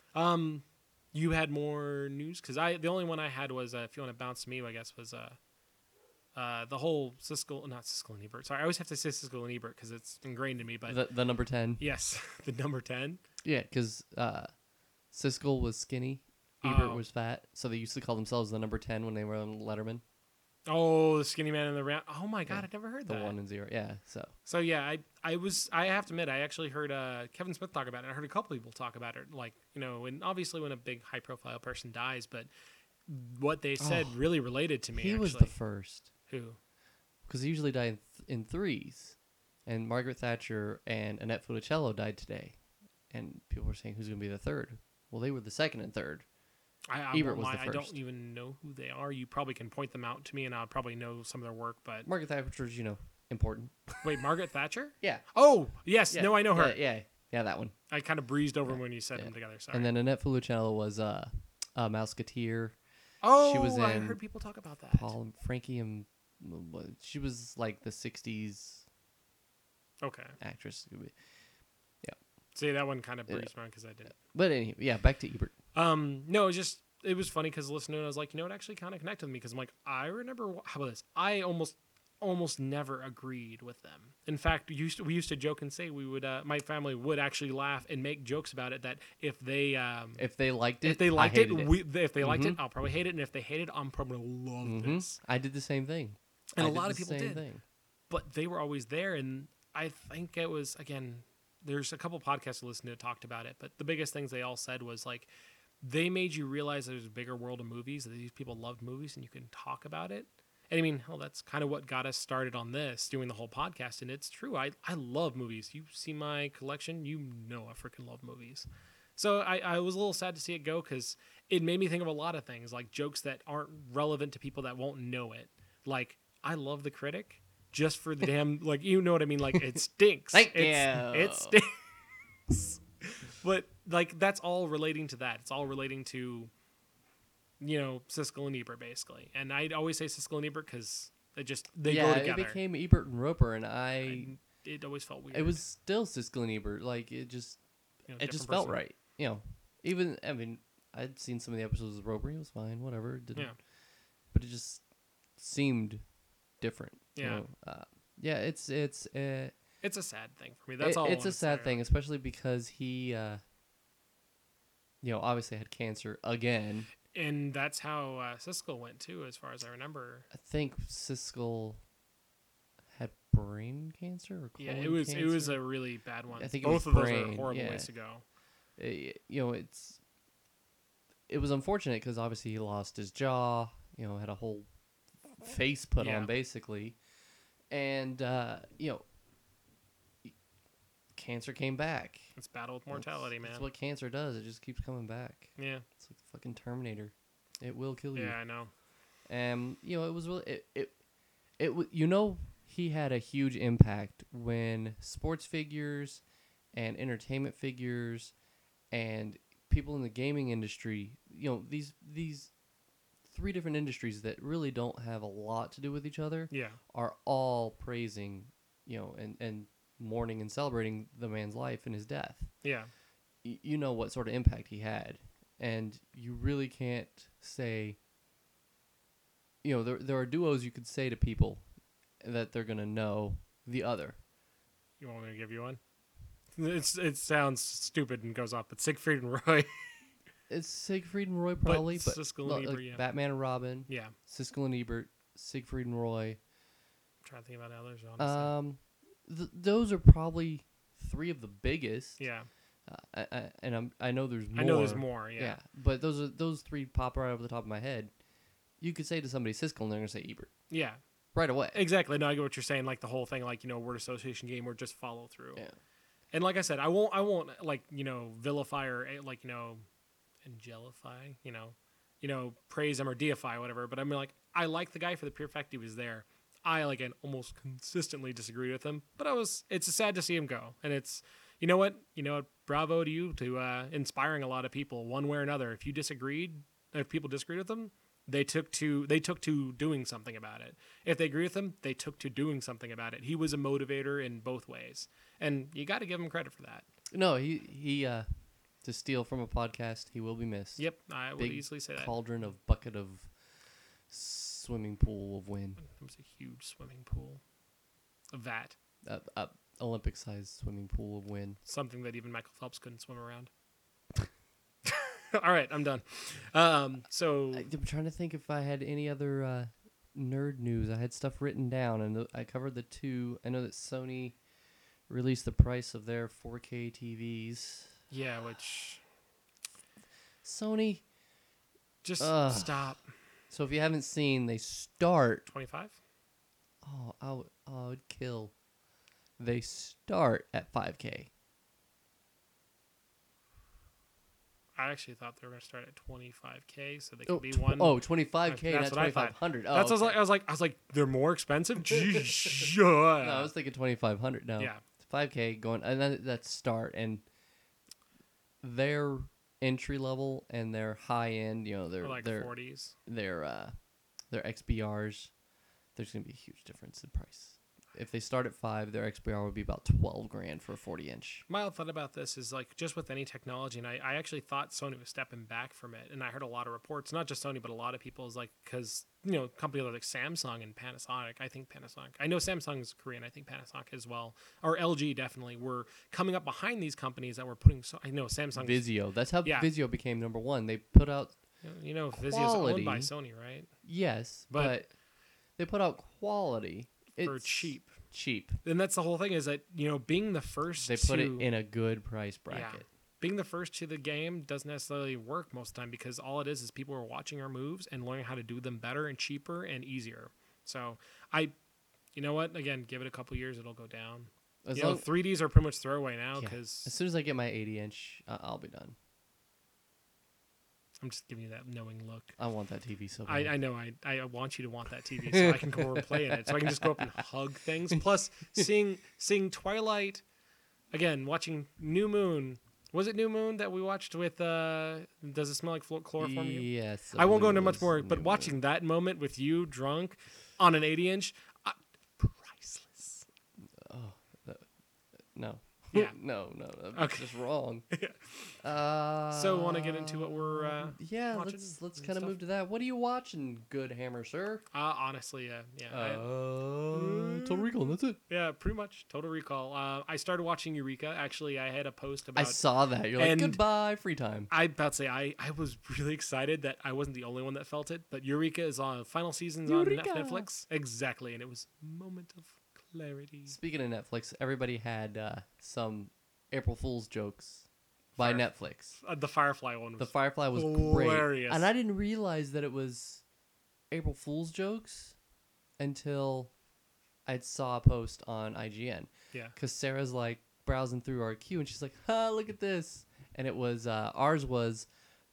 You had more news because the only one I had was if you want to bounce to me, I guess was the whole Siskel and Ebert. Sorry, I always have to say Siskel and Ebert because it's ingrained in me. But The number 10. yes, the number 10. Yeah, because Siskel was skinny Ebert Oh. was fat, so they used to call themselves the number 10 when they were on Letterman. Oh, the skinny man in the round. Oh my god, Yeah. I never heard The that. 1 and 0. Yeah, so. So yeah, I have to admit, I actually heard Kevin Smith talk about it. I heard a couple people talk about it, like, and obviously when a big high profile person dies, but what they said Oh, really related to me. He actually. was the first. Who? Because he usually died in threes. And Margaret Thatcher and Annette Funicello died today. And people were saying, who's going to be the third? Well, they were the second and third. won't Ebert was lie, the I first. don't even know who they are. You probably can point them out to me, and I'll probably know some of their work. But Margaret Thatcher's, important. wait, Margaret Thatcher? Yeah. Oh, yes. Yeah. No, I know her. Yeah, that one. I kind of breezed over when you said them together. Sorry. And then Annette Funicello was a Mouseketeer. oh, she was I in heard people talk about that. Paul and Frankie and she was like the 60s Okay. actress. See, that one kind of Yeah. breezed around because I didn't. But anyway, yeah, back to Ebert. No, it was funny because listening to it, I was like, it actually kind of connected with me because I'm like, I remember how about this? I almost never agreed with them. In fact, we used to joke and say we would my family would actually laugh and make jokes about it that if they liked it, if they liked I it, hated if they liked it, Mhm. I'll probably hate it, and if they hated it, I'm probably gonna love Mhm. this. I did the same thing. And I a did lot the of people same did. thing. But they were always there, and I think it was, again, there's a couple podcasts I listened to that talked about it, but the biggest things they all said was like they made you realize there's a bigger world of movies, that these people loved movies and you can talk about it. And I mean, hell, that's kind of what got us started on this, doing the whole podcast. And it's true. I love movies. You see my collection, I freaking love movies. So I was a little sad to see it go because it made me think of a lot of things, like jokes that aren't relevant to people that won't know it. Like, I love The Critic just for the damn, like, you know what I mean? Like, it stinks. Thank It you. stinks. But, like, that's all relating to that. It's all relating to, Siskel and Ebert, basically. And I'd always say Siskel and Ebert because they go Yeah, together. it became Ebert and Roper, and It always felt weird. it was still Siskel and Ebert. Like it just felt person. right. Even I mean, I'd seen some of the episodes of Roper. He was fine, whatever. It didn't, Yeah. but it just seemed different. Yeah. It's It's a sad thing for me. That's all. It's a sad thing, especially because he, obviously had cancer again. And that's how Siskel went too, as far as I remember. I think Siskel had brain cancer or colon Yeah, it was cancer. a really bad one. I think it both was of those brain, are horrible yeah. ways to go. It was unfortunate because obviously he lost his jaw. Had a whole face put Yeah. on basically, and cancer came back. It's battle with mortality, man. That's what cancer does. It just keeps coming back. Yeah, It's like the fucking Terminator. It will kill you. yeah, I know. And it was really he had a huge impact when sports figures and entertainment figures and people in the gaming industry, these three different industries that really don't have a lot to do with each other, Yeah, are all praising, and mourning and celebrating the man's life and his death. yeah, You know what sort of impact he had, and you really can't say. There are duos you could say to people that they're gonna know the other. you want me to give you one? It sounds stupid and goes off, but Siegfried and Roy. It's Siegfried and Roy probably, but Siskel and Ebert, yeah. Batman and Robin, Yeah, I'm Siskel and Ebert, Siegfried and Roy. trying to think about others. Honestly, Those are probably three of the biggest. yeah, I know there's more. I know there's more. Yeah. But those three pop right over the top of my head. You could say to somebody Siskel and they're gonna say Ebert Yeah, right away. exactly. No, I get what you're saying. Like the whole thing, like word association game, or just follow through. Yeah. And like I said, I won't like vilify or like angelify, praise him or deify whatever. But I mean, like, I like the guy for the pure fact he was there. I almost consistently disagreed with him, but it's sad to see him go. And it's you know what, bravo to you to inspiring a lot of people one way or another. If people disagreed with him, they took to doing something about it. If they agree with him, they took to doing something about it. He was a motivator in both ways, and you got to give him credit for that. No, he to steal from a podcast, he will be missed. Yep, I would Big easily say that. Cauldron of bucket of swimming pool of wind. It was a huge swimming pool, a vat, Olympic-sized swimming pool of wind. something that even Michael Phelps couldn't swim around. All right, I'm done. So I'm trying to think if I had any other nerd news. I had stuff written down, and I covered the two. I know that Sony released the price of their 4K TVs. yeah, which Sony. just Ugh. stop. So if you haven't seen, they start. 25. Oh, I would kill. They start at 5K. I actually thought they were going to start at 25K, so they could be one. 25K, That's not what I thought. 2,500. Oh, That's what okay. I was like, they're more expensive. No, I was thinking 2,500. No, Yeah. 5K going, and then that's start, and their entry level and their high end, you know, Or like 40s. their XBRs. There's gonna be a huge difference in price. If they start at 5, their XBR would be about 12 grand for a 40-inch. My thought about this is like just with any technology, and I actually thought Sony was stepping back from it, and I heard a lot of reports, not just Sony, but a lot of people is like, because companies like Samsung and Panasonic, I know Samsung is Korean, I think Panasonic as well, or LG definitely, were coming up behind these companies that were putting. I know Samsung. Vizio. That's how Yeah. Vizio became number one. They put out Vizio's quality. owned by Sony, right? yes, But- but they put out quality. For It's cheap. Cheap. And that's the whole thing is that being the first, They put it in a good price bracket. being the first to the game doesn't necessarily work most of the time, because all it is people are watching our moves and learning how to do them better and cheaper and easier. So you know what? Again, give it a couple years, it'll go down. As long- 3Ds are pretty much throwaway now yeah. because As soon as I get my 80-inch, I'll be done. I'm just giving you that knowing look. I want that TV so bad. I know. I want you to want that TV so I can come over and play in it. So I can just go up and hug things. Plus, seeing Twilight, again, watching New Moon. Was it New Moon that we watched with? Does it smell like chloroform? Yes. I won't go believe into it much was more, but New watching Moon. that moment with you drunk on an 80-inch, priceless. No. Yeah. no, that's Okay. just wrong. So, want to get into what we're yeah, watching let's and kind of stuff? move to that. What are you watching, good hammer, sir? honestly, yeah. Total Recall. That's it. Yeah, pretty much. Total Recall. I started watching Eureka. Actually, I had a post I about. saw that. You're like, and- goodbye, free time. I about to say I was really excited that I wasn't the only one that felt it, but Eureka is on final season's on Eureka! Netflix. Exactly, and it was a moment of clarity. Speaking of Netflix, everybody had some April Fool's jokes by Fire- Netflix. The Firefly one was The Firefly was hilarious. great, and I didn't realize that it was April Fool's jokes until I saw a post on IGN. Yeah. Because Sarah's like browsing through our queue, and she's like, "Ha, look at this!" And it was ours was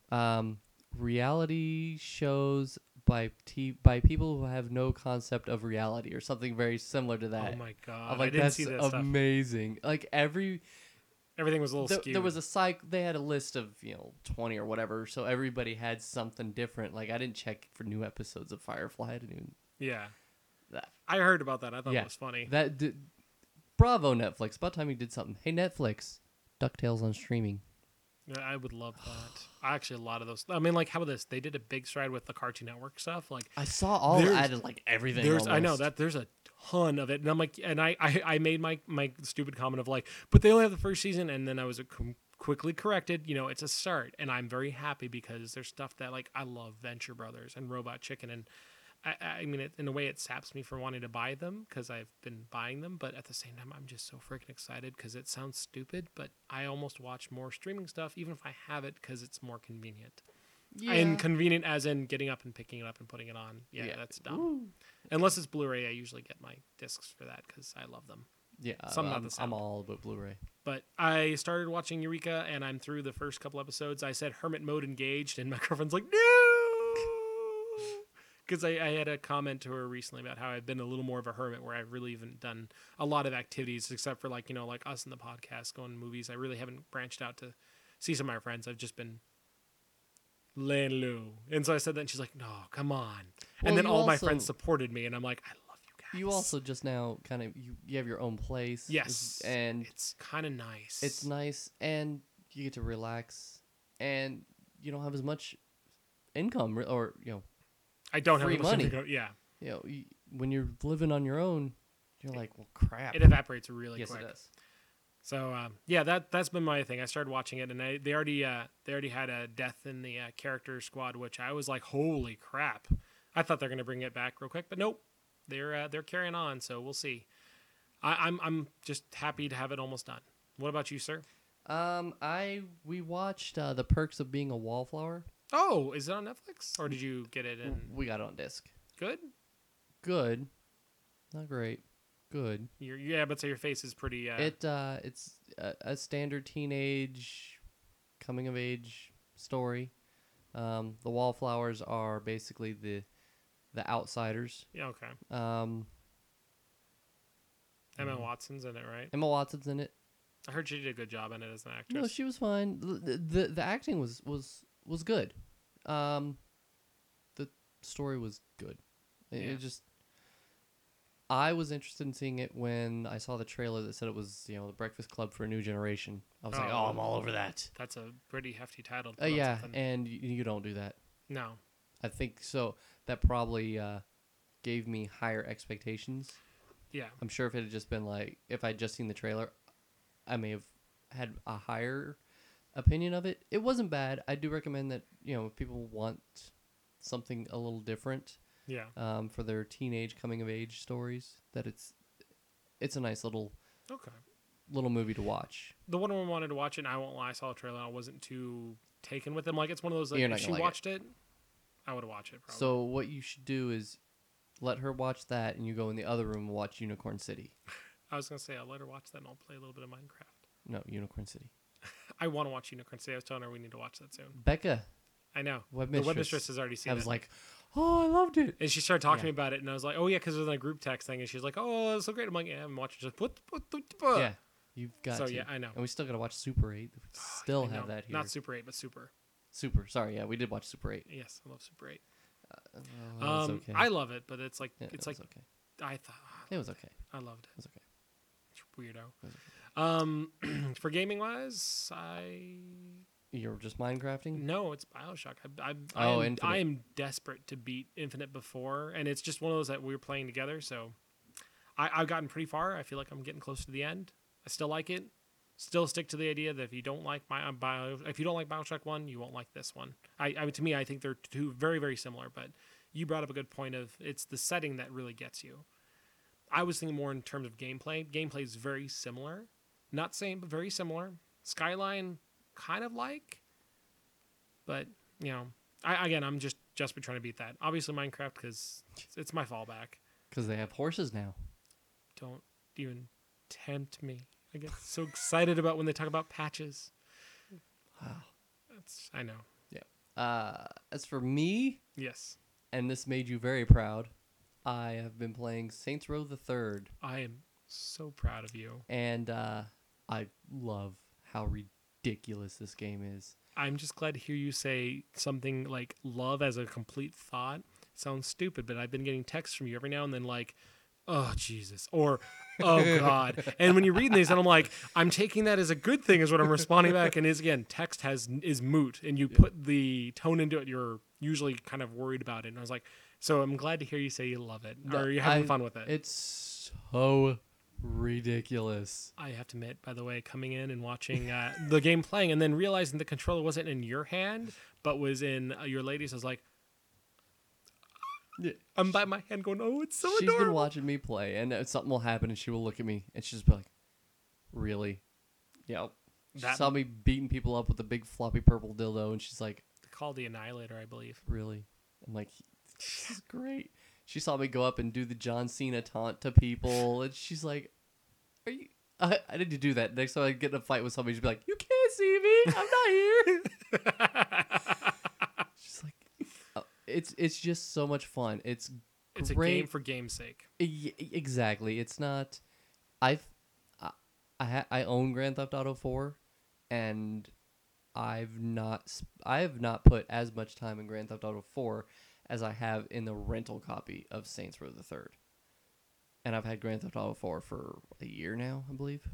reality shows by people who have no concept of reality, or something very similar to that. Oh my god! I'm like, I didn't that's see that stuff. amazing. Like Everything was a little skewed. there was they had a list of 20 or whatever, so everybody had something different. Like I didn't check for new episodes of Firefly. I didn't even Yeah, that. I heard about that. I thought Yeah. it was funny. Bravo Netflix! About time you did something. Hey Netflix, DuckTales on streaming. Yeah, I would love that. Actually, a lot of those. I mean, like, how about this? They did a big stride with the Cartoon Network stuff. Like, I saw all There's- added like everything. I know almost. that there's a ton of it, and I'm like, and I made my stupid comment of like, but they only have the first season, and then I was quickly corrected. It's a start, and I'm very happy because there's stuff that like I love Venture Brothers and Robot Chicken, and I mean, in a way, it saps me for wanting to buy them because I've been buying them, but at the same time, I'm just so freaking excited because it sounds stupid, but I almost watch more streaming stuff even if I have it because it's more convenient. Yeah. And convenient as in getting up and picking it up and putting it on. Yeah, that's dumb. Woo. Unless it's Blu-ray, I usually get my discs for that because I love them. Yeah, Something about the I'm sound. all about Blu-ray. But I started watching Eureka, and I'm through the first couple episodes. I said hermit mode engaged, and my girlfriend's like, no! Because I had a comment to her recently about how I've been a little more of a hermit, where I really haven't done a lot of activities except for like us in the podcast, going to movies. I really haven't branched out to see some of my friends. I've just been laying low. And so I said that, and she's like, no, come on. Well, And then you all my also- friends supported me, and I'm like, I love you guys. You also just now kind of you have your own place. Yes. and It's kind of nice. it's nice, and you get to relax, and you don't have as much income or I don't have free much to money. go. Yeah. when you're living on your own, you're like, well, crap. It evaporates really yes, quick. it does. So yeah, that's been my thing. I started watching it, and they already had a death in the character squad, which I was like, holy crap! I thought they're gonna bring it back real quick, but nope, they're carrying on. So we'll see. I'm just happy to have it almost done. What about you, sir? We watched The Perks of Being a Wallflower. Oh, is it on Netflix, or did you get it in? We got it on disc. Good. Good, not great. Good. Yeah, but so your face is pretty. It's a standard teenage coming of age story. The Wallflowers are basically the outsiders. Yeah. Okay. Mm-hmm. Emma Watson's in it, right? Emma Watson's in it. I heard she did a good job in it as an actress. No, she was fine. The acting was good. The story was good. It just. I was interested in seeing it when I saw the trailer that said it was, the Breakfast Club for a New Generation. I was like, oh, I'm all over that. That's a pretty hefty title. To put on Yeah, something. and you don't do that. No. I think so. That probably gave me higher expectations. Yeah. I'm sure if it had just been like, if I'd just seen the trailer, I may have had a higher opinion of it. It wasn't bad. I do recommend that, if people want something a little different. Yeah. For their teenage coming of age stories, that it's a nice little movie to watch. The one I wanted to watch it, and I won't lie, I saw a trailer and I wasn't too taken with them. Like, it's one of those, like, You're not if she gonna like watched it, I would have watched it probably. So what you should do is let her watch that, and you go in the other room and watch Unicorn City. I was going to say, I'll let her watch that and I'll play a little bit of Minecraft. No, Unicorn City. I want to watch Unicorn City. I was telling her we need to watch that soon. Becca. I know. Webmistress. The Webmistress has already seen it. I was like, oh, I loved it. And she started talking to me about it, and I was like, oh, yeah, because it was in a group text thing, and she's like, oh, that's so great. I'm like, yeah, I'm watching just Yeah, you've got to. So, yeah, I know. And we still got to watch Super 8. We still I have know. that here. Not Super 8, but Super. Super. Sorry, yeah, we did watch Super 8. Yes, I love Super 8. It's okay. I love it, but it's like, Yeah, it's it like, was okay. I thought, It was okay. I loved it. It was okay. Weirdo. For gaming wise, You're just Minecrafting? no, it's Bioshock. Infinite. I am desperate to beat Infinite before, and it's just one of those that we were playing together. So I've gotten pretty far. I feel like I'm getting close to the end. I still like it. Still stick to the idea that if you don't like Bioshock 1, you won't like this one. To me, I think they're two very, very similar. But you brought up a good point of it's the setting that really gets you. I was thinking more in terms of gameplay. Gameplay is very similar. Not same, but very similar. Skyline, kind of like. But, I'm just desperate trying to beat that. Obviously Minecraft, because it's my fallback. Because they have horses now. Don't even tempt me. I get so excited about when they talk about patches. Wow. I know. Yeah. As for me, Yes. and this made you very proud, I have been playing Saints Row the Third. I am so proud of you. And I love how ridiculous this game is. I'm just glad to hear you say something like love as a complete thought. Sounds stupid, but I've been getting texts from you every now and then like, oh, Jesus, or oh, God. And when you read these, and I'm like, I'm taking that as a good thing is what I'm responding back. And text is moot, and you put the tone into it. You're usually kind of worried about it. And I was like, so I'm glad to hear you say you love it, or you're having fun with it. It's so ridiculous. I have to admit, by the way, coming in and watching the game playing and then realizing the controller wasn't in your hand, but was in your lady's, I was like, Yeah. I'm by my hand going, oh, it's so She's adorable. been watching me play, and something will happen, and she will look at me, and she'll just be like, really? Yep. She That- saw me beating people up with a big floppy purple dildo, and she's like, Called the Annihilator, I believe. really? I'm like, this is great. She saw me go up and do the John Cena taunt to people, and she's like, are you... I need to do that. Next time I get in a fight with somebody, she'll be like, you can't see me. I'm not here. She's like... It's just so much fun. It's It's great. a game for game's sake. Exactly. It's not. I own Grand Theft Auto 4, and I have not put as much time in Grand Theft Auto 4 as I have in the rental copy of Saints Row the Third. And I've had Grand Theft Auto 4 for a year now, I believe.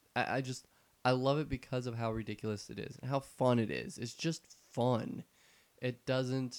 I love it because of how ridiculous it is and how fun it is. It's just fun. It doesn't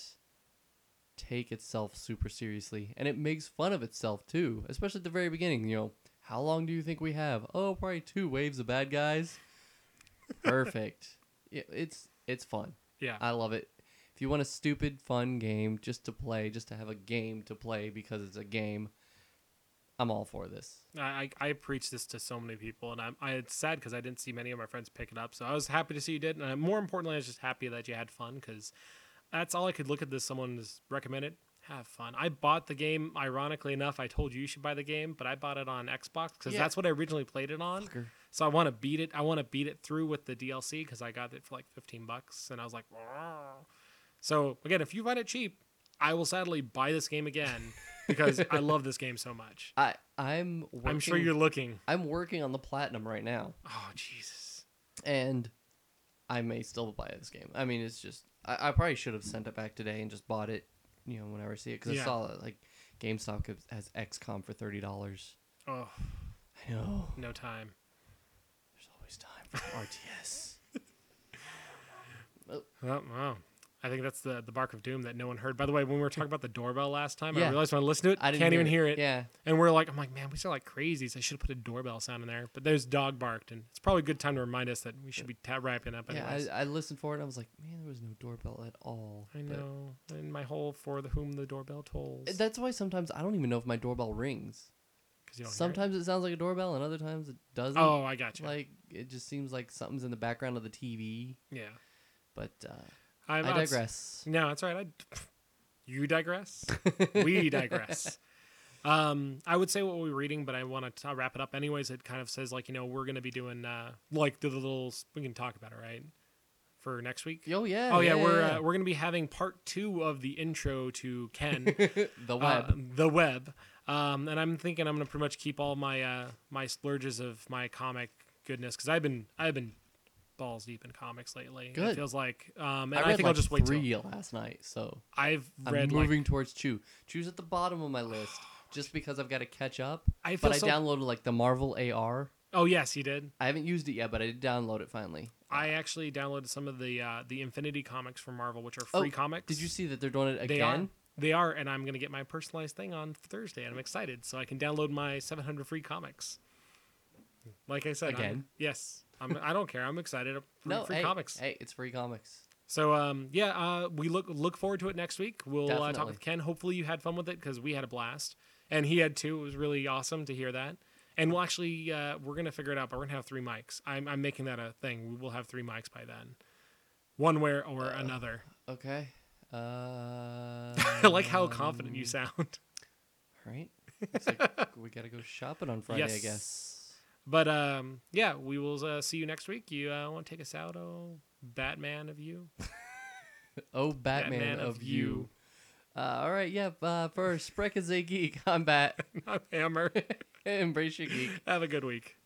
take itself super seriously, and it makes fun of itself too, especially at the very beginning. How long do you think we have? Oh, probably 2 waves of bad guys. Perfect. Yeah, it's fun. Yeah. I love it. If you want a stupid, fun game just to play, just to have a game to play because it's a game, I'm all for this. I preach this to so many people, and it's sad because I didn't see many of my friends pick it up. So I was happy to see you did, and more importantly, I was just happy that you had fun because that's all I could look at this. Someone has recommended. Have fun. I bought the game. Ironically enough, I told you should buy the game, but I bought it on Xbox because Yeah. that's what I originally played it on. Fucker. So I want to beat it. I want to beat it through with the DLC because I got it for like $15, and I was like, "Wow." So again, if you find it cheap, I will sadly buy this game again because I love this game so much. I'm working, I'm sure you're looking. I'm working on the platinum right now, Oh Jesus! and I may still buy this game. I mean, it's just I probably should have sent it back today and just bought it, whenever I see it, because Yeah. I saw that like GameStop has XCOM for $30. Oh, I know. no time. There's always time for RTS. Oh, wow. I think that's the bark of doom that no one heard. By the way, when we were talking about the doorbell last time, I Yeah. realized when I listened to it, I didn't can't even hear it. Yeah. And I'm like, man, we sound like crazies. I should have put a doorbell sound in there. But there's dog barked, and it's probably a good time to remind us that we should be wrapping up anyways. Yeah, I listened for it and I was like, man, there was no doorbell at all. I But know. And my whole for the whom the doorbell tolls. that's why sometimes I don't even know if my doorbell rings. 'Cause you don't hear it. Sometimes it sounds like a doorbell and other times it doesn't. Oh, I got you. Like, it just seems like something's in the background of the TV. Yeah. But I I digress. No, that's right. You digress. We digress. I would say what we're reading, but I want to wrap it up anyways. It kind of says like, we're going to be doing like the little, we can talk about it, right? For next week. Oh, yeah. Oh yeah, we're going to be having part 2 of the intro to Ken, the web. the web. And I'm thinking I'm going to pretty much keep all my my splurges of my comic goodness because I've been balls deep in comics lately. Good. It feels like, and I I, read think like I'll just wait 3 last night, so I've I'm read moving towards Chew. Chew's at the bottom of my list just because I've got to catch up. I feel But I so- downloaded like the Marvel AR. Oh yes, you did. I haven't used it yet, but I did download it finally. I actually downloaded some of the Infinity comics from Marvel, which are free comics. Did you see that they're doing it They again? They are, and I'm gonna get my personalized thing on Thursday, and I'm excited so I can download my 700 free comics. Like I said, Again? I don't care. I'm excited. Free hey, comics. Hey, it's free comics. So we look forward to it next week. We'll talk Definitely. with Ken. Hopefully you had fun with it because we had a blast, and he had too. It was really awesome to hear that. And we'll actually we're gonna figure it out, but we're gonna have 3 mics. I'm making that a thing. We will have 3 mics by then, one way or another. Okay. I like how confident you sound. Right? It's like we gotta go shopping on Friday, I Yes. guess. But we will see you next week. You want to take us out, oh Batman of you? Oh, Batman, Batman of of you. you. All right, yeah. For Spreck is a geek. I'm Bat. I'm Hammer. Embrace your geek. Have a good week.